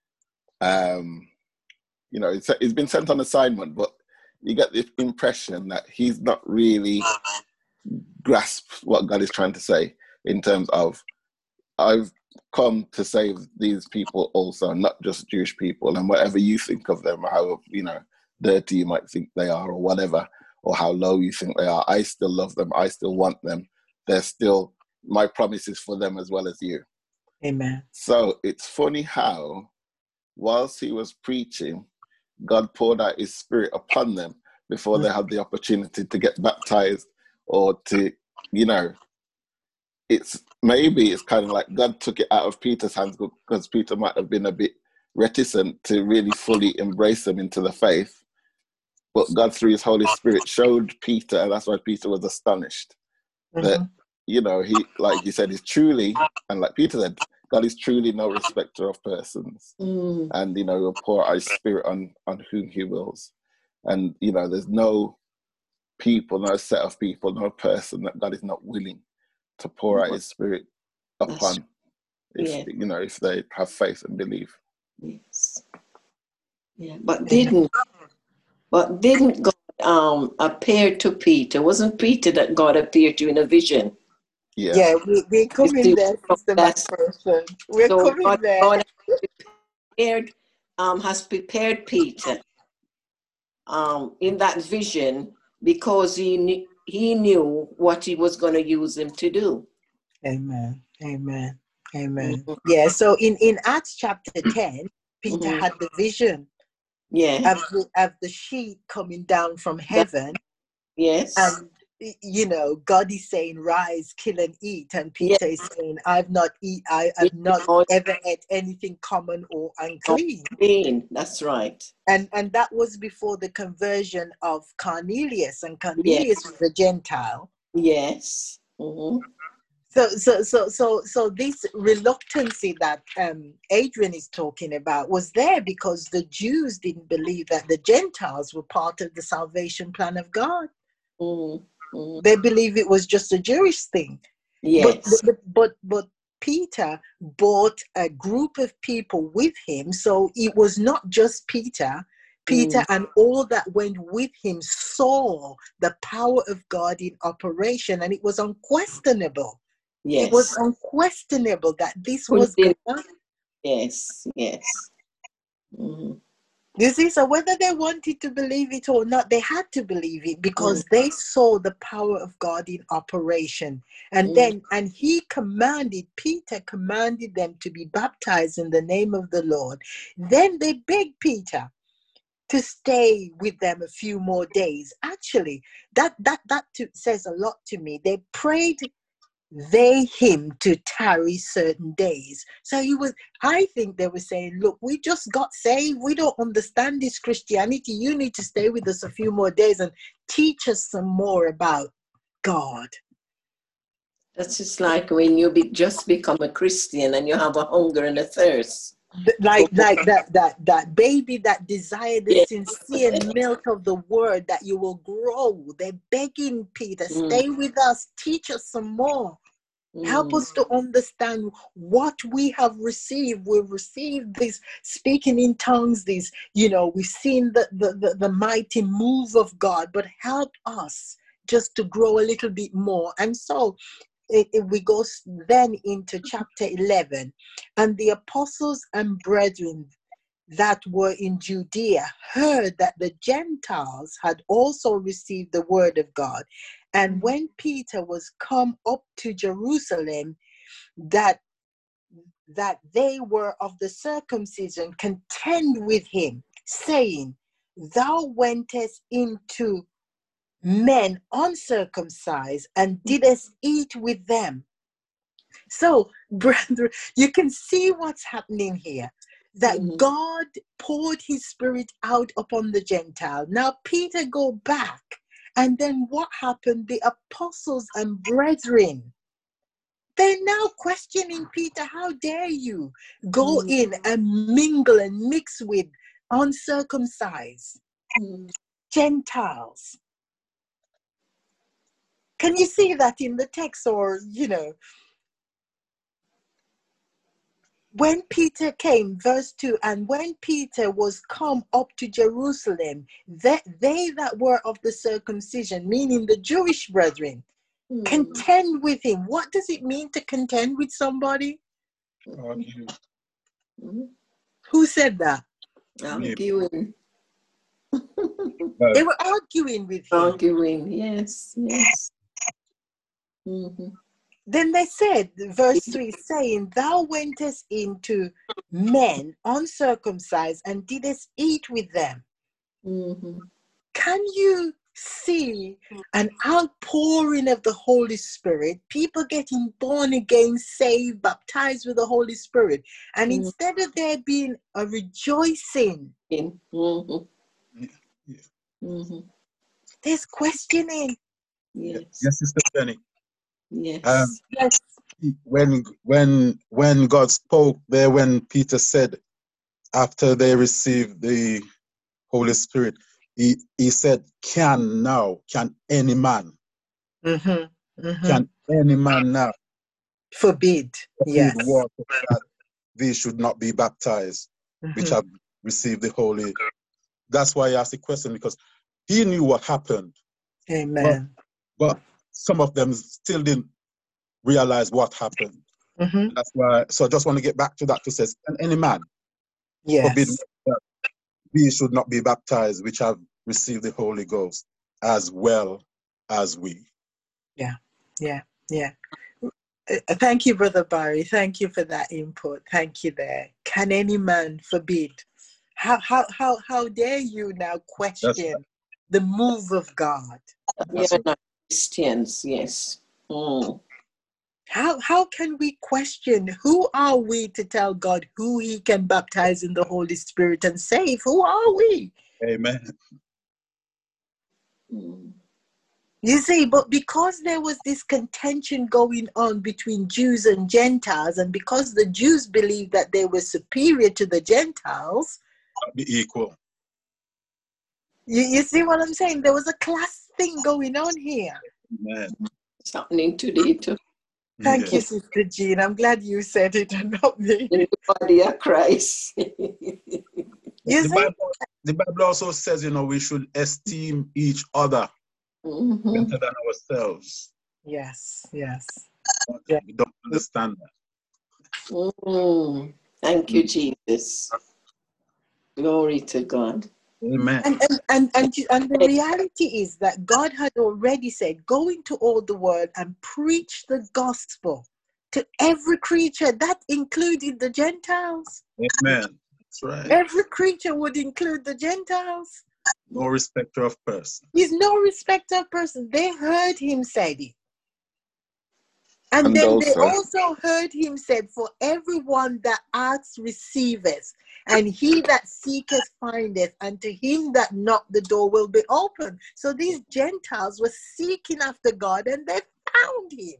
um, you know, he's, he's been sent on assignment, but you get the impression that he's not really grasped what God is trying to say in terms of, I've come to save these people also, not just Jewish people, and whatever you think of them, or how, you know, dirty you might think they are, or whatever, or how low you think they are, I still love them, I still want them, they're still, my promise is for them as well as you. Amen. So it's funny how, whilst he was preaching, God poured out his Spirit upon them before they had the opportunity to get baptized, or to, you know, it's maybe it's kind of like God took it out of Peter's hands because Peter might have been a bit reticent to really fully embrace them into the faith. But God, through his Holy Spirit, showed Peter, and that's why Peter was astonished, mm-hmm. that, you know, he, like he said, he's truly, and like Peter said, God is truly no respecter of persons. Mm. And, you know, he'll pour out his Spirit on, on whom he wills. And, you know, there's no people, no set of people, no person that God is not willing to pour out his Spirit upon, if, yeah. you know, if they have faith and believe. Yes. Yeah, but didn't, but didn't God um, appear to Peter? Wasn't Peter that God appeared to in a vision? Yeah, yeah we, we're coming there, Sister McPherson. We're so coming God, there. God prepared, um, has prepared Peter um, in that vision because he knew, he knew what he was going to use him to do. Amen. Amen. Amen. Mm-hmm. Yeah, so in, in Acts chapter ten, Peter mm-hmm. had the vision yeah. of, the, of the sheet coming down from heaven. Yes. And you know, God is saying, rise, kill and eat. And Peter Yes. is saying, I've not eat, I have not Oh, ever ate anything common or unclean. clean. That's right. And and that was before the conversion of Cornelius. And Yes. Cornelius was a Gentile. Yes. Mhm. So so so so so this reluctancy that um Adrian is talking about was there because the Jews didn't believe that the Gentiles were part of the salvation plan of God. Mhm. Mhm. They believe it was just a Jewish thing. But, Yes. but but but Peter brought a group of people with him, so it was not just Peter. Peter Mm. and all that went with him saw the power of God in operation, and it was unquestionable. It was Yes. unquestionable that this Couldn't was be- God. Yes. Yes. Mhm. You see, so whether they wanted to believe it or not, they had to believe it because Mm. they saw the power of God in operation. And Mm. then, and he commanded, Peter commanded them to be baptized in the name of the Lord. Then they begged Peter to stay with them a few more days. Actually, that that that to, says a lot to me. They prayed they him to tarry certain days. So he was, I think they were saying, look, we just got saved. We don't understand this Christianity. You need to stay with us a few more days and teach us some more about God. That's just like when you be, just become a Christian and you have a hunger and a thirst. Like like that that that baby that desire the Yeah. sincere milk of the word, that you will grow. They're begging Peter, Mm. stay with us, teach us some more. Help Mm. us to understand what we have received. We've received this speaking in tongues, this, you know, we've seen the, the, the, the mighty move of God, but help us just to grow a little bit more. And so it, it, we go then into chapter eleven. And the apostles and brethren that were in Judea heard that the Gentiles had also received the word of God. And when Peter was come up to Jerusalem, that that they were of the circumcision contend with him, saying, thou wentest into men uncircumcised and didst eat with them. So, brethren, you can see what's happening here. That Mhm. God poured his spirit out upon the Gentile. Now Peter go back, and then what happened? The apostles and brethren, they're now questioning Peter. How dare you go Mhm. in and mingle and mix with uncircumcised Mhm. Gentiles? Can you see that in the text? Or, you know, when Peter came, verse two, and when Peter was come up to Jerusalem, that they that were of the circumcision, meaning the Jewish brethren, Mhm. contend with him. What does it mean to contend with somebody? Argue. Mhm. Who said that? Arguing. Well, They were arguing with him. Arguing. Yes. Yes. Mhm. Then they said, verse three, saying, thou wentest into men uncircumcised and didst eat with them. Mhm. Can you see an outpouring of the Holy Spirit, people getting born again, saved, baptized with the Holy Spirit, and Mhm. instead of there being a rejoicing, Mhm. yeah, yeah. Mhm. there's questioning. Yeah. Yes. Yes, Sister Jenny. Yes. Um, Yes. when when when God spoke there, when Peter said after they received the Holy Spirit, he he said, "Can now can any man Mm-hmm. Mm-hmm. can any man now Forbid. forbid Yes. water that they should not be baptized, which Mm-hmm. have received the Holy?" That's why I asked the question, because he knew what happened, but Amen. but some of them still didn't realize what happened. Mm-hmm. That's why. So I just want to get back to that. To says, "And any man forbid Yes. that we should not be baptized, which have received the Holy Ghost as well as we." Yeah. Yeah. Yeah. Uh, Thank you, Brother Barry. Thank you for that input. Thank you there. Can any man forbid? How how how how dare you now That's question the move of God? You're that's not Christians, yes. Mm. How how can we question? Who are we to tell God who he can baptize in the Holy Spirit and save? Who are we? Amen. Mm. You see, but because there was this contention going on between Jews and Gentiles, and because the Jews believed that they were superior to the Gentiles, Be equal. you, you see what I'm saying? There was a class thing going on here. Amen. It's happening today too. Thank you, Yes. Sister Jean. I'm glad you said it and not me. In the body of Christ. You The see? Bible, the Bible also says, you know, we should esteem each other Mhm. better than ourselves. Yes, yes. But Yeah. we don't understand that. Mm. Thank you, Jesus. Glory to God. Amen. And, and, and, and, and the reality is that God had already said, go into all the world and preach the gospel to every creature. That included the Gentiles. Amen. That's right. Every creature would include the Gentiles. No respecter of person. He's no respecter of person. They heard him say it. And, And then they also, also heard him said, for everyone that asks receiveth, and he that seeketh findeth, and to him that knock the door will be open. So these Gentiles were seeking after God and they found him.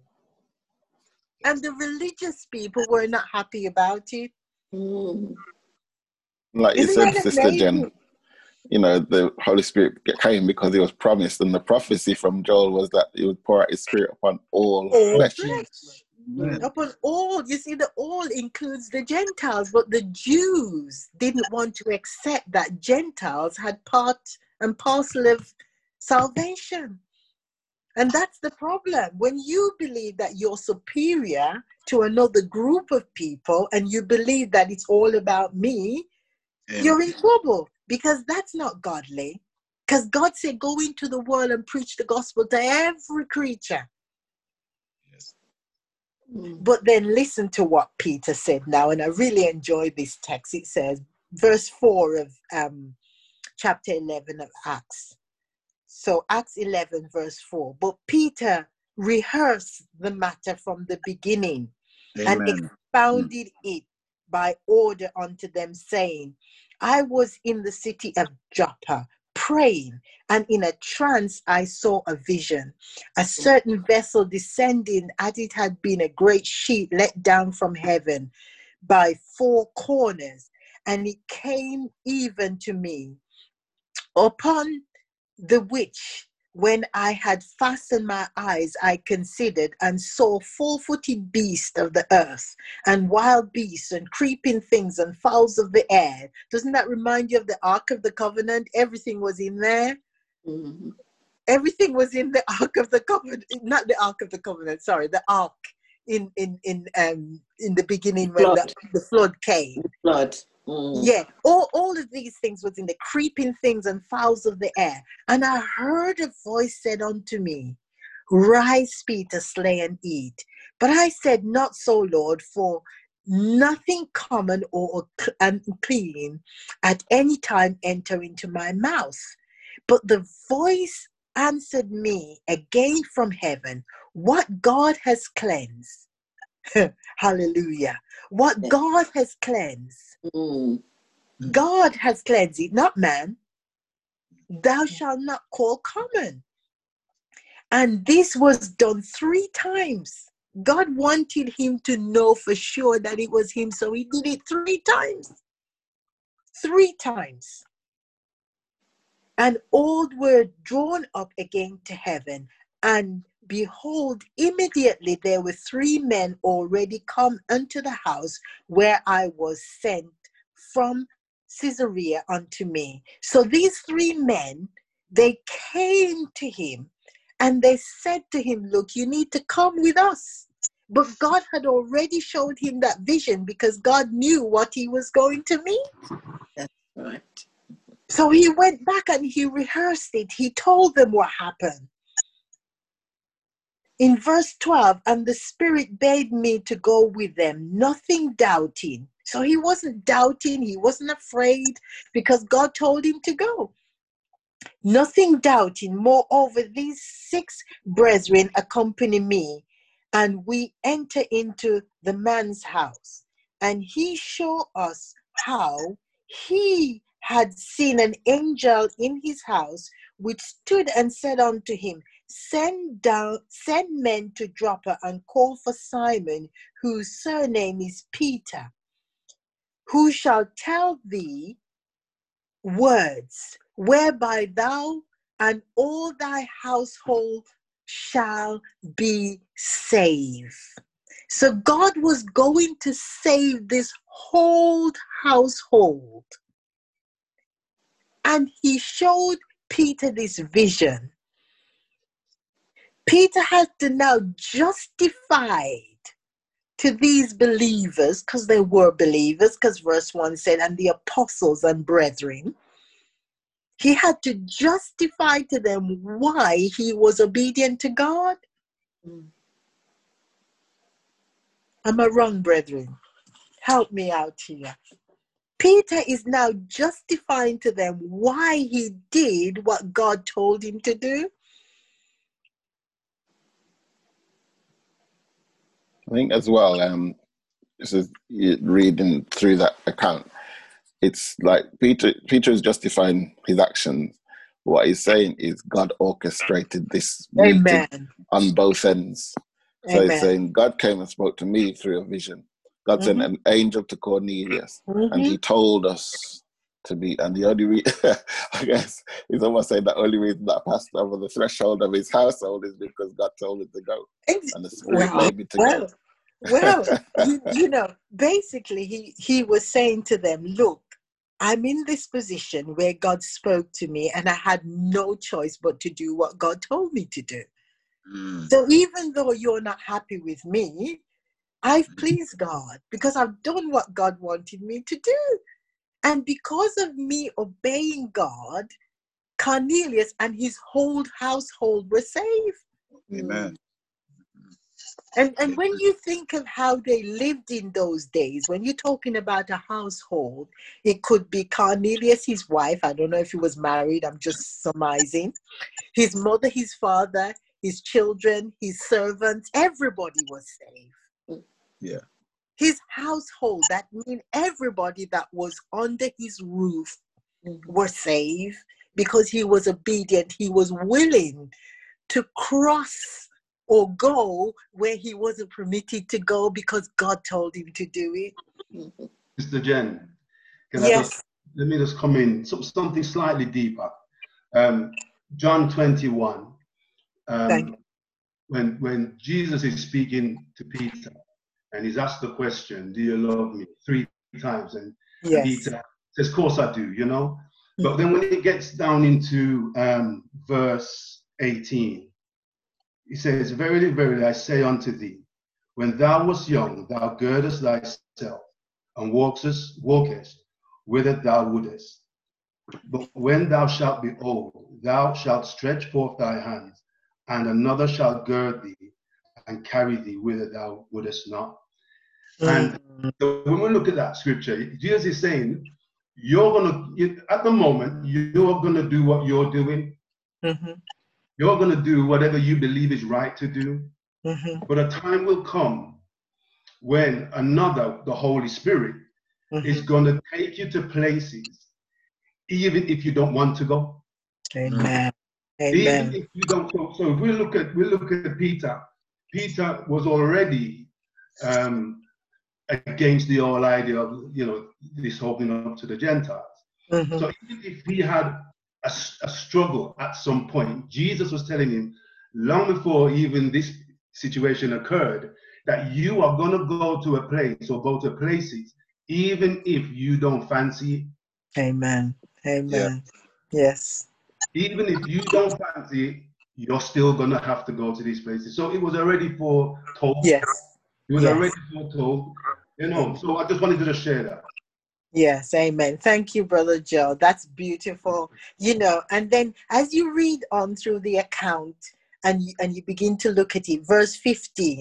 And the religious people were not happy about it. Mm. like you Isn't said, that Sister Jen, amazing? you know, the Holy Spirit came because he was promised, and the prophecy from Joel was that he would pour out his spirit upon all All flesh. flesh. Amen. Upon all, you see, the all includes the Gentiles, but the Jews didn't want to accept that Gentiles had part and parcel of salvation. And that's the problem. When you believe that you're superior to another group of people and you believe that it's all about me, Amen. you're in trouble, because that's not godly. Because God said, go into the world and preach the gospel to every creature. Yes. Mm. But then listen to what Peter said now, and I really enjoy this text. It says, verse four of um, chapter eleven of Acts. So Acts eleven, verse four. But Peter rehearsed the matter from the beginning and Amen. expounded it by order unto them, saying, I was in the city of Joppa praying, and in a trance I saw a vision, a certain vessel descending as it had been a great sheet let down from heaven by four corners, and it came even to me, upon the which, when I had fastened my eyes, I considered and saw four-footed beasts of the earth, and wild beasts, and creeping things, and fowls of the air. Doesn't that remind you of the Ark of the Covenant? Everything was in there. Mm. Everything was in the Ark of the Covenant. Not the Ark of the Covenant, sorry, the Ark in in in um in the beginning when the, Flood. the flood came. Blood. Mm. Yeah, all, all of these things was in the creeping things and fowls of the air. And I heard a voice said unto me, rise, Peter, slay and eat. But I said, not so, Lord, for nothing common or unclean at any time enter into my mouth. But the voice answered me again from heaven, what God has cleansed. Hallelujah. What God has cleansed. Mm. God has cleansed it, not man. Thou shalt not call common. And this was done three times. God wanted him to know for sure that it was him, so he did it three times. Three times. And all were drawn up again to heaven. And behold, immediately there were three men already come unto the house where I was sent from Caesarea unto me. So these three men, they came to him and they said to him, look, you need to come with us. But God had already showed him that vision because God knew what he was going to meet. That's right. So he went back and he rehearsed it. He told them what happened. In verse twelve, and the Spirit bade me to go with them, nothing doubting. So he wasn't doubting, he wasn't afraid, because God told him to go. Nothing doubting, moreover, these six brethren accompany me, and we enter into the man's house. And he showed us how he had seen an angel in his house, which stood and said unto him, Send down, send men to Joppa and call for Simon, whose surname is Peter, who shall tell thee words, whereby thou and all thy household shall be saved. So God was going to save this whole household. And he showed Peter this vision. Peter had to now justify to these believers, because they were believers, because verse one said, and the apostles and brethren, he had to justify to them why he was obedient to God. Mm. Am I wrong, brethren? Help me out here. Peter is now justifying to them why he did what God told him to do. I think as well, um, this is reading through that account, it's like Peter Peter is justifying his actions. What he's saying is God orchestrated this meeting Amen. on both ends. So Amen. he's saying God came and spoke to me through a vision. God Mm-hmm. sent an angel to Cornelius, Mm-hmm. and he told us to be, and the only reason, I guess, he's almost saying the only reason that I passed over the threshold of his household is because God told him to go, and the Spirit well, led me to well, go. well, you, you know, basically he, he was saying to them, look, I'm in this position where God spoke to me and I had no choice but to do what God told me to do. Mm. So even though you're not happy with me, I've pleased God because I've done what God wanted me to do. And because of me obeying God, Cornelius and his whole household were saved. Amen. And, and when you think of how they lived in those days, when you're talking about a household, it could be Cornelius, his wife. I don't know if he was married. I'm just surmising. His mother, his father, his children, his servants, everybody was saved. Yeah. His household, that means everybody that was under his roof were saved because he was obedient. He was willing to cross or go where he wasn't permitted to go because God told him to do it. Mister Jen, can yes. I just, let me just come in, some, something slightly deeper. Um, John twenty-one, um, when, when Jesus is speaking to Peter and he's asked the question, do you love me? Three times. And yes. Peter says, of course I do, you know. But then when it gets down into um, verse eighteen, he says, verily, verily, I say unto thee, when thou wast young, thou girdest thyself, and walkest, walkest whither thou wouldest. But when thou shalt be old, thou shalt stretch forth thy hands, and another shall gird thee, and carry thee whither thou wouldest not. And so when we look at that scripture, Jesus is saying, you're gonna, at the moment, you're gonna do what you're doing. Mm-hmm. You're going to do whatever you believe is right to do. Mm-hmm. But a time will come when another, the Holy Spirit, mm-hmm. is going to take you to places, even if you don't want to go. Amen. Even Amen. if you don't go. So if we look at we look at Peter, Peter was already um, against the whole idea of, you know, this opening up to the Gentiles. Mm-hmm. So even if he had A, a struggle at some point, Jesus was telling him long before even this situation occurred that you are going to go to a place or go to places even if you don't fancy it. Amen. Amen. Yeah. Yes. Even if you don't fancy it, you're still going to have to go to these places. So it was already foretold. Yes. It was yes. already foretold. You know, Amen. So I just wanted to just share that. Yes, amen. Thank you, Brother Joe. That's beautiful. You know, and then as you read on through the account and you, and you begin to look at it, verse fifteen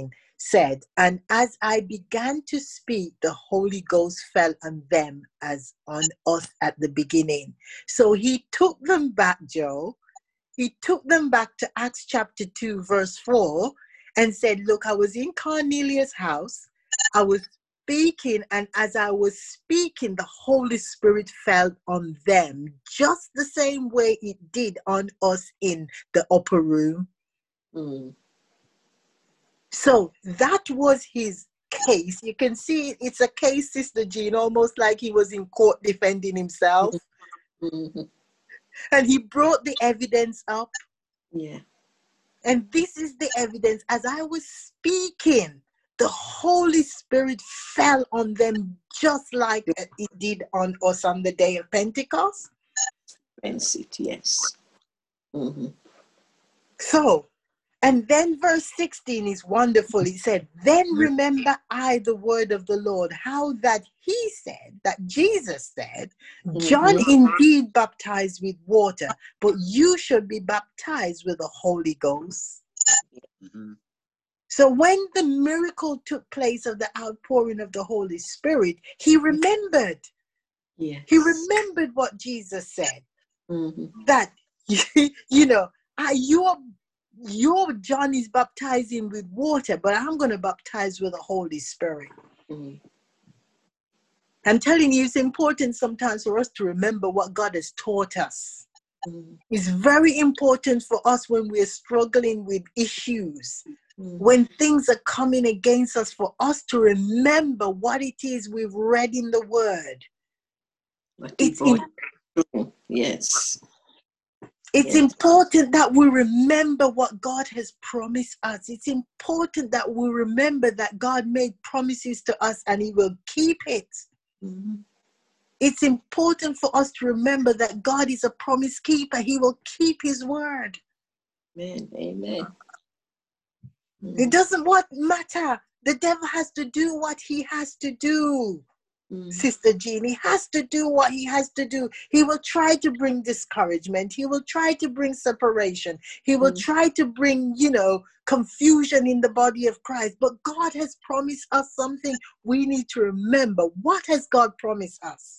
said, and as I began to speak, the Holy Ghost fell on them as on us at the beginning. So he took them back, Joe. He took them back to Acts chapter two, verse four, and said, look, I was in Cornelius' house. I was speaking, and as I was speaking, the Holy Spirit fell on them, just the same way it did on us in the upper room. Mm. So that was his case. You can see it's a case, Sister Jean, almost like he was in court defending himself. Mm-hmm. And he brought the evidence up. Yeah. And this is the evidence. As I was speaking, the Holy Spirit fell on them just like it did on us on the day of Pentecost. Hence it, yes. Mm-hmm. So, and then verse sixteen is wonderful. He said, then remember I the word of the Lord, how that he said, that Jesus said, John Mm-hmm. indeed baptized with water, but you should be baptized with the Holy Ghost. Mm-hmm. So when the miracle took place of the outpouring of the Holy Spirit, he remembered. Yes. He remembered what Jesus said. Mm-hmm. That, you know, I, you're, you're John is baptizing with water, but I'm going to baptize with the Holy Spirit. Mm-hmm. I'm telling you, it's important sometimes for us to remember what God has taught us. Mm-hmm. It's very important for us when we're struggling with issues, Mm-hmm. when things are coming against us, for us to remember what it is we've read in the Word. What It's, God, im- yes. it's Yes. important that we remember what God has promised us. It's important that we remember that God made promises to us and he will keep it. Mm-hmm. It's important for us to remember that God is a promise keeper. He will keep his word. Amen. Amen. Mm-hmm. It doesn't what matter. The devil has to do what he has to do. Mm-hmm. Sister Jean, he has to do what he has to do. He will try to bring discouragement. He will try to bring separation. He will Mm-hmm. try to bring, you know, confusion in the body of Christ. But God has promised us something. We need to remember. What has God promised us?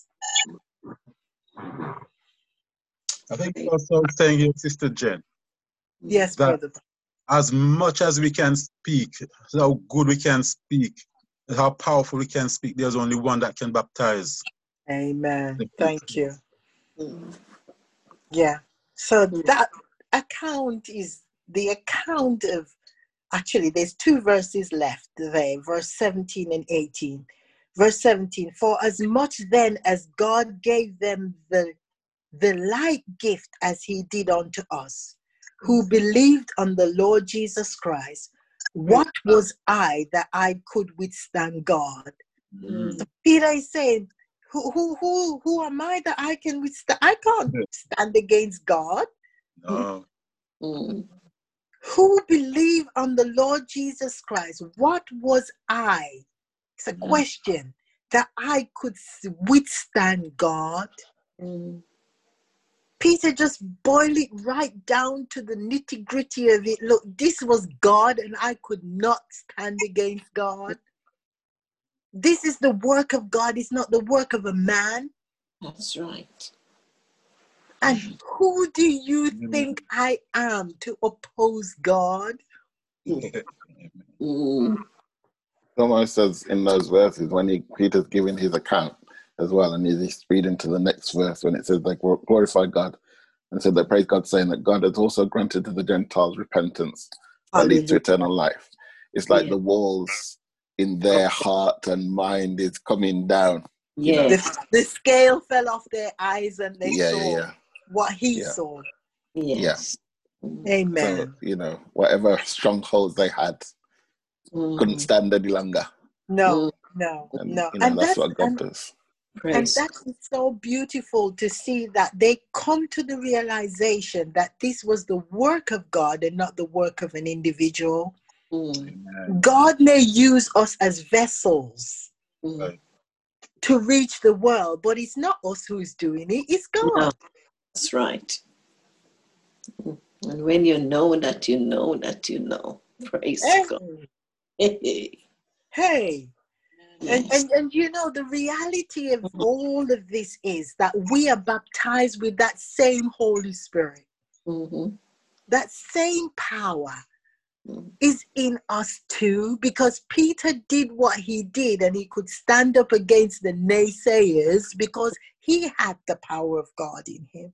I think also saying here, Sister Jen, Yes, that brother. as much as we can speak, how good we can speak, how powerful we can speak, there's only one that can baptize. Amen. Thank you. Mm-hmm. Yeah. So that account is the account of, actually, there's two verses left there, verse seventeen and eighteen. Verse seventeen, for as much then as God gave them the, the like gift as he did unto us, who believed on the Lord Jesus Christ, what was I that I could withstand God? Mm-hmm. So Peter is saying, who, who, who, who am I that I can withstand? I can't stand against God. No. Mm-hmm. Who believe on the Lord Jesus Christ? What was I? It's a Mm-hmm. question that I could withstand God. Mm-hmm. Peter just boiled it right down to the nitty gritty of it. Look, this was God and I could not stand against God. This is the work of God. It's not the work of a man. That's right. And who do you think I am to oppose God? Mm-hmm. Someone says in those verses when he, Peter's giving his account as well, and he's reading to the next verse when it says they glorify God, and said they praise God, saying that God has also granted to the Gentiles repentance that leads to Hallelujah. eternal life. It's like Yeah. the walls in their heart and mind is coming down. You know? Yes. The, the scale fell off their eyes and they Yeah, saw yeah, yeah, what he yeah, saw. Yes. Mm-hmm. Amen. So, you know, whatever strongholds they had couldn't stand any longer. No, no, And, no. you know, And that's that's what God and, does. and Praise that is so beautiful to see that they come to the realization that this was the work of God and not the work of an individual. Mm-hmm. God may use us as vessels Mm-hmm. to reach the world, but it's not us who's doing it, it's God. No, that's right. And when you know that you know that you know, praise Eh, God. Hey. And, and and you know, the reality of all of this is that we are baptized with that same Holy Spirit. Mm-hmm. That same power Mm-hmm. is in us too, because Peter did what he did and he could stand up against the naysayers because he had the power of God in him.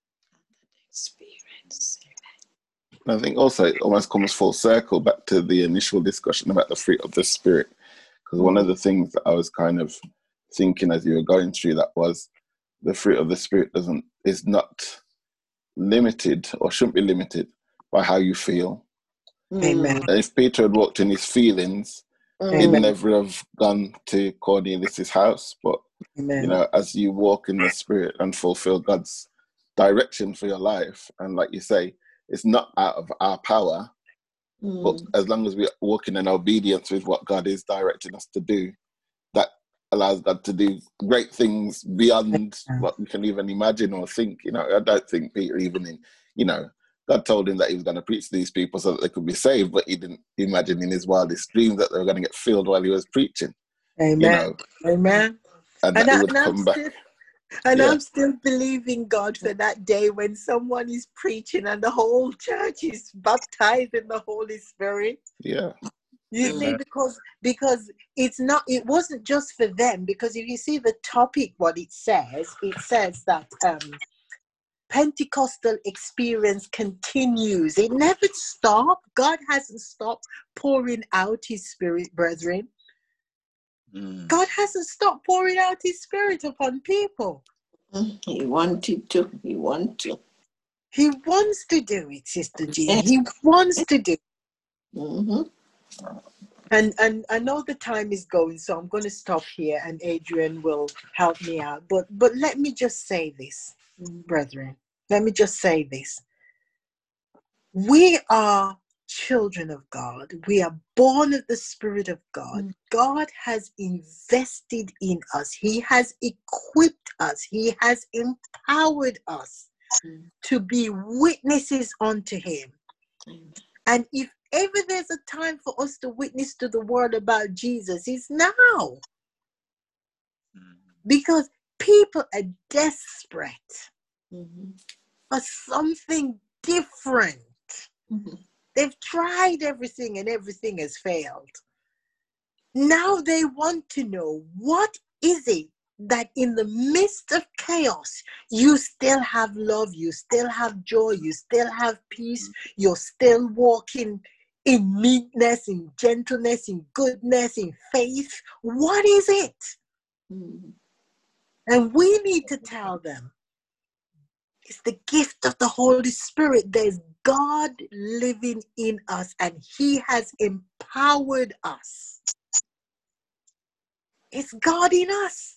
Experience. I think also it almost comes full circle back to the initial discussion about the fruit of the Spirit. Because one of the things that I was kind of thinking as you were going through that was the fruit of the Spirit doesn't is not limited or shouldn't be limited by how you feel. Amen. And if Peter had walked in his feelings, Mm. he'd Amen. never have gone to Cornelius' house. But Amen. you know, as you walk in the Spirit and fulfill God's direction for your life, and like you say, it's not out of our power. But Mm. as long as we walk in obedience with what God is directing us to do, that allows God to do great things beyond what we can even imagine or think. You know, I don't think Peter even in, you know, God told him that he was going to preach to these people so that they could be saved, but he didn't imagine in his wildest dreams that they were going to get filled while he was preaching. Amen. You know, Amen. and, And, that I, he would and I'm come back. still and Yeah. I'm still believing God for that day when someone is preaching and the whole church is baptized in the Holy Spirit. Yeah. You Amen. see, because because it's not, it wasn't just for them, because if you see the topic, what it says, it says that um, Pentecostal experience continues. It never stopped. God hasn't stopped pouring out his Spirit, brethren. Mm. God hasn't stopped pouring out his Spirit upon people. He wanted to. He wanted to. He wants to do it, Sister Jean. He wants to do it. Mm-hmm. And, and I know the time is going, so I'm going to stop here and Adrian will help me out. But, but let me just say this, brethren. Let me just say this. We are children of God. We are born of the Spirit of God. God has invested in us. He has equipped us. He has empowered us to be witnesses unto him. And if ever there's a time for us to witness to the world about Jesus, it's now. Because people are desperate Mm-hmm. for something different. Mm-hmm. They've tried everything and everything has failed. Now they want to know, what is it that in the midst of chaos, you still have love, you still have joy, you still have peace, you're still walking in meekness, in gentleness, in goodness, in faith? What is it? Mm-hmm. And we need to tell them, it's the gift of the Holy Spirit. There's God living in us and he has empowered us. It's God in us.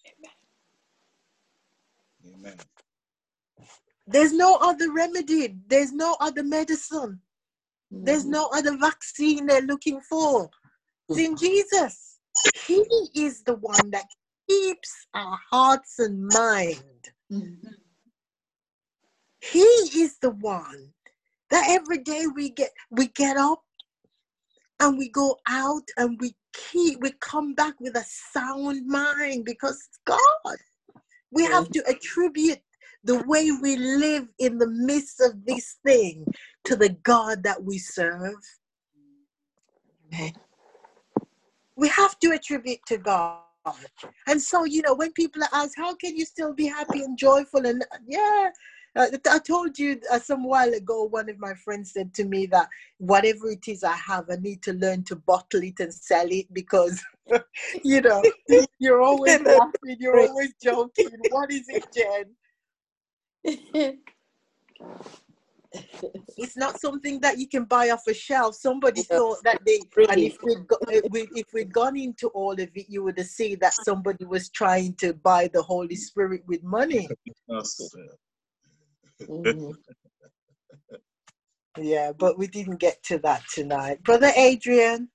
Amen. There's no other remedy. There's no other medicine. There's no other vaccine they're looking for. It's in Jesus. He is the one that keeps our hearts and mind. Mm-hmm. He is the one that every day we get we get up and we go out and we keep we come back with a sound mind, because it's God. We have to attribute the way we live in the midst of this thing to the God that we serve. We have to attribute to God. And so, you know, when people are asked, how can you still be happy and joyful? And yeah, uh, I told you uh, some while ago, one of my friends said to me that whatever it is I have, I need to learn to bottle it and sell it, because, you know, you're always laughing, you're always joking. What is it, Jen? It's not something that you can buy off a shelf. Somebody Yeah. thought that they, Really? and if we'd, go, if we if we'd gone into all of it, you would have seen that somebody was trying to buy the Holy Spirit with money. Yes. Mm-hmm. Yeah, but we didn't get to that tonight. Brother Adrian.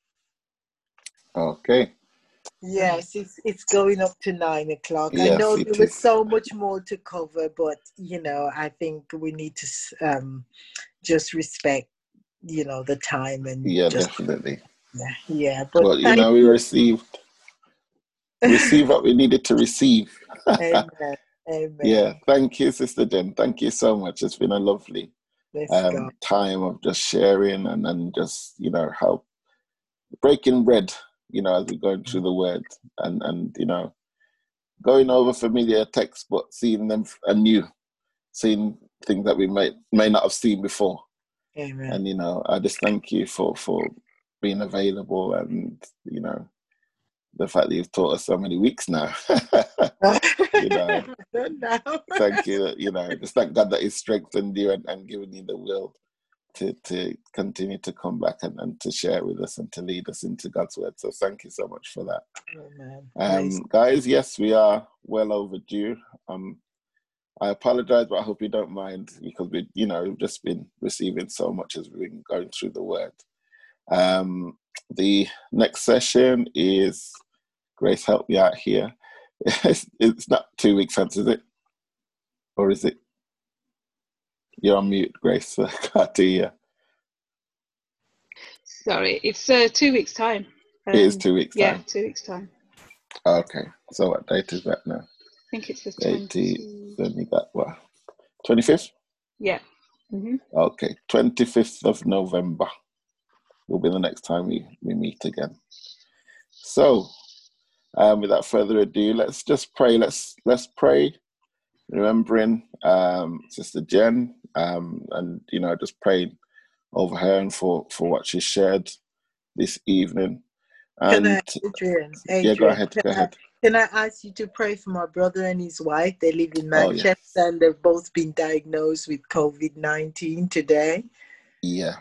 Okay. Yes, it's it's going up to nine o'clock. I Yes, know it there was is. so much more to cover, but you know, I think we need to um, just respect, you know, the time and Yeah, just definitely. Yeah, yeah. But But you thank know, we you. received received what we needed to receive. Amen. Amen. Yeah, thank you, Sister Jen. Thank you so much. It's been a lovely Let's um, go. time of just sharing and and just you know help breaking bread. You know, as we're going through the word and and you know going over familiar texts, but seeing them anew, seeing things that we may may not have seen before. Amen. And you know, I just thank you for for being available, and you know, the fact that you've taught us so many weeks now. You know, No. thank you. You know, just thank God that He's strengthened you and, and given you the will to to continue to come back and, and to share with us and to lead us into God's word. So thank you so much for that. Amen. Um, guys, yes, we are well overdue. Um, I apologize, but I hope you don't mind because we, you know, we've just been receiving so much as we've been going through the word. Um, the next session is, Grace, help me out here. It's, it's not two weeks hence, is it? Or is it? You're on mute, Grace. I can't hear you. Sorry, it's uh, two weeks' time. Um, It is two weeks yeah, time. two weeks' time. Okay. So what date is that now? I think it's the eighty, twenty. then you got what? twenty-fifth? Yeah. Mm-hmm. Okay. twenty-fifth of November will be the next time we, we meet again. So, um, without further ado, let's just pray. Let's let's pray, remembering um, Sister Jen, um, and you know, just praying over her and for, for what she shared this evening. And Can I, Adrian, Adrian, yeah, go ahead. Can Go I, ahead. can I ask you to pray for my brother and his wife? They live in Oh, Manchester, yeah. and they've both been diagnosed with COVID nineteen today. Yeah.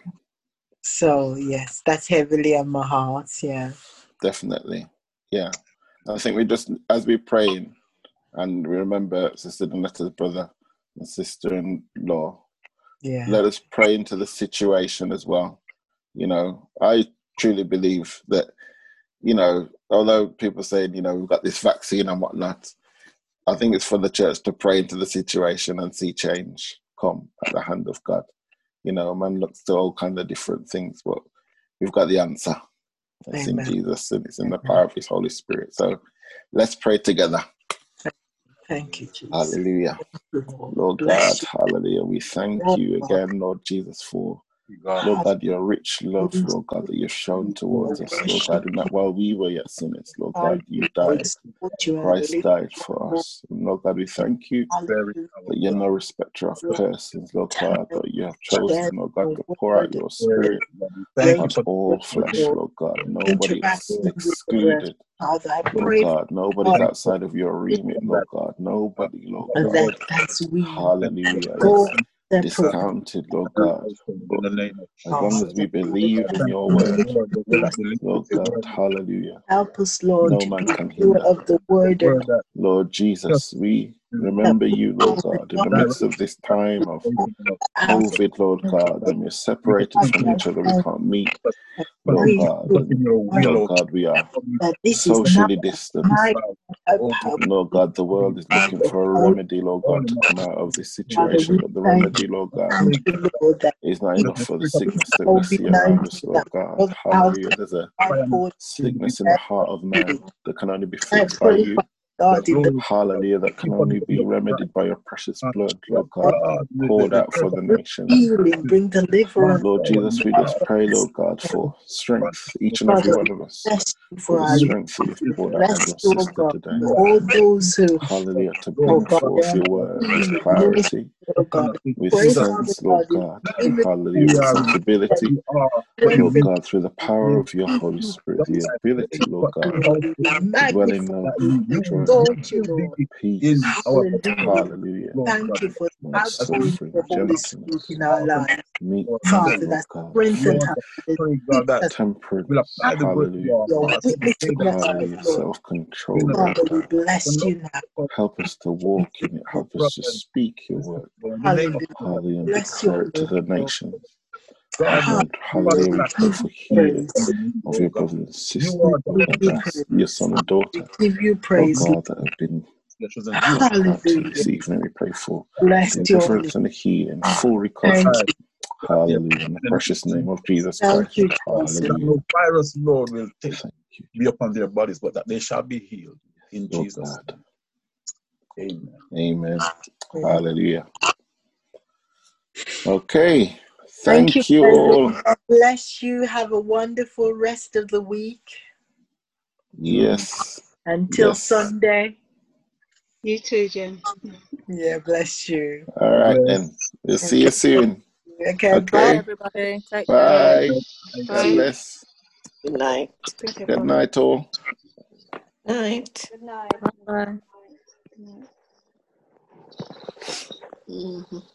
So yes, that's heavily on my heart. Yeah. Definitely. Yeah. I think we just, as we're praying, and we remember Sister Donetta's brother and sister-in-law, Yeah. let us pray into the situation as well. You know, I truly believe that, you know, although people say, you know, we've got this vaccine and whatnot, I think it's for the church to pray into the situation and see change come at the hand of God. You know, man looks to all kinds of different things, but we've got the answer. It's Amen. in Jesus and it's in the power of His Holy Spirit. So let's pray together. Thank you, Jesus. Hallelujah. Lord, Lord God, bless you. hallelujah. We thank Oh, you God. again, Lord Jesus, for Lord God, your rich love, Lord God, that you've shown towards us, Lord God, and that while we were yet sinners, Lord God, you died. Christ died for us. And Lord God, we thank you that you're no respecter of persons, Lord God, but you have chosen, Lord God, to pour out your spirit on all flesh, Lord God. Nobody is excluded, Father, I Lord pray God. Nobody's outside of your remit, Lord God. Nobody, Lord God. that as we Hallelujah. go Is discounted, Lord God. But as long as we believe in your word, Lord God, hallelujah, help us, Lord, no to man be can sure hinder. of the word and Lord Jesus, we remember you, Lord God, in the midst of this time of COVID, Lord God, and we're separated from each other, we can't meet, Lord God, and Lord God, we are that this is not socially distant. my Lord God, the world is looking for a remedy, Lord God, to come out of this situation, but the remedy, Lord God, is not enough for the sickness that we see around us, Lord God. Hallelujah. There's a sickness in the heart of man that can only be fixed by you. Hallelujah, that can only be remedied by your precious blood, Lord God, poured out for the nations. healing, bring deliverance. Lord Jesus, we just pray, Lord God, for strength, each and every one of us, for the strength that you've poured out on your sister today. All those who, Hallelujah, to bring forth your word with clarity, with sense, Lord God. Hallelujah, with sensibility, Lord God, through the power of your Holy Spirit, the ability, Lord God, to dwell in love, joy, peace, hallelujah, thank you for long suffering, the Holy gentleness, Spirit in our lives. meekness, Father, Lord that God, strengthen us. temperance, hallelujah, Your witness in our life, hallelujah, Lord. self-control, Lord Father, we God. bless you now. Help us to walk in it. Help us to speak your word. Hallelujah. Hallelujah. And Bless your declare it to name, the Lord. nations. And hallelujah, we pray for healing of your brothers and sisters, We and give that's you your son and daughter, We give you Lord praise. God, that have been knocked out Hallelujah. this evening. We pray for Bless your name. deliverance and healing, full recovery. Thank you. Hallelujah. In the precious name of Jesus Thank Christ. you, That Jesus. Hallelujah. no virus, Lord, will take Thank you, be upon their bodies, but that they shall be healed in oh Jesus' God. name. Amen. Amen. Amen. Hallelujah. Okay. Thank you, Thank you Brendan. all. God bless you. Have a wonderful rest of the week. Yes. Until Yes. Sunday. You too, Jen. Yeah, bless you. All right Bless. then. We'll see Okay. you soon. Okay, Okay. bye. everybody. Take care. Bye. Thank God Bye. bless. Good night. Good Good night, all. Night. Good night. Bye. Mhm.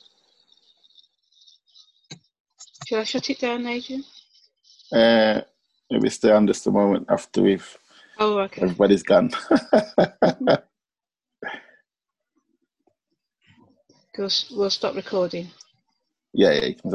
Shall I shut it down, Adrian? Uh, maybe stay on just a moment after we've Oh, okay. everybody's gone. We'll, we'll stop recording. yeah, yeah. You can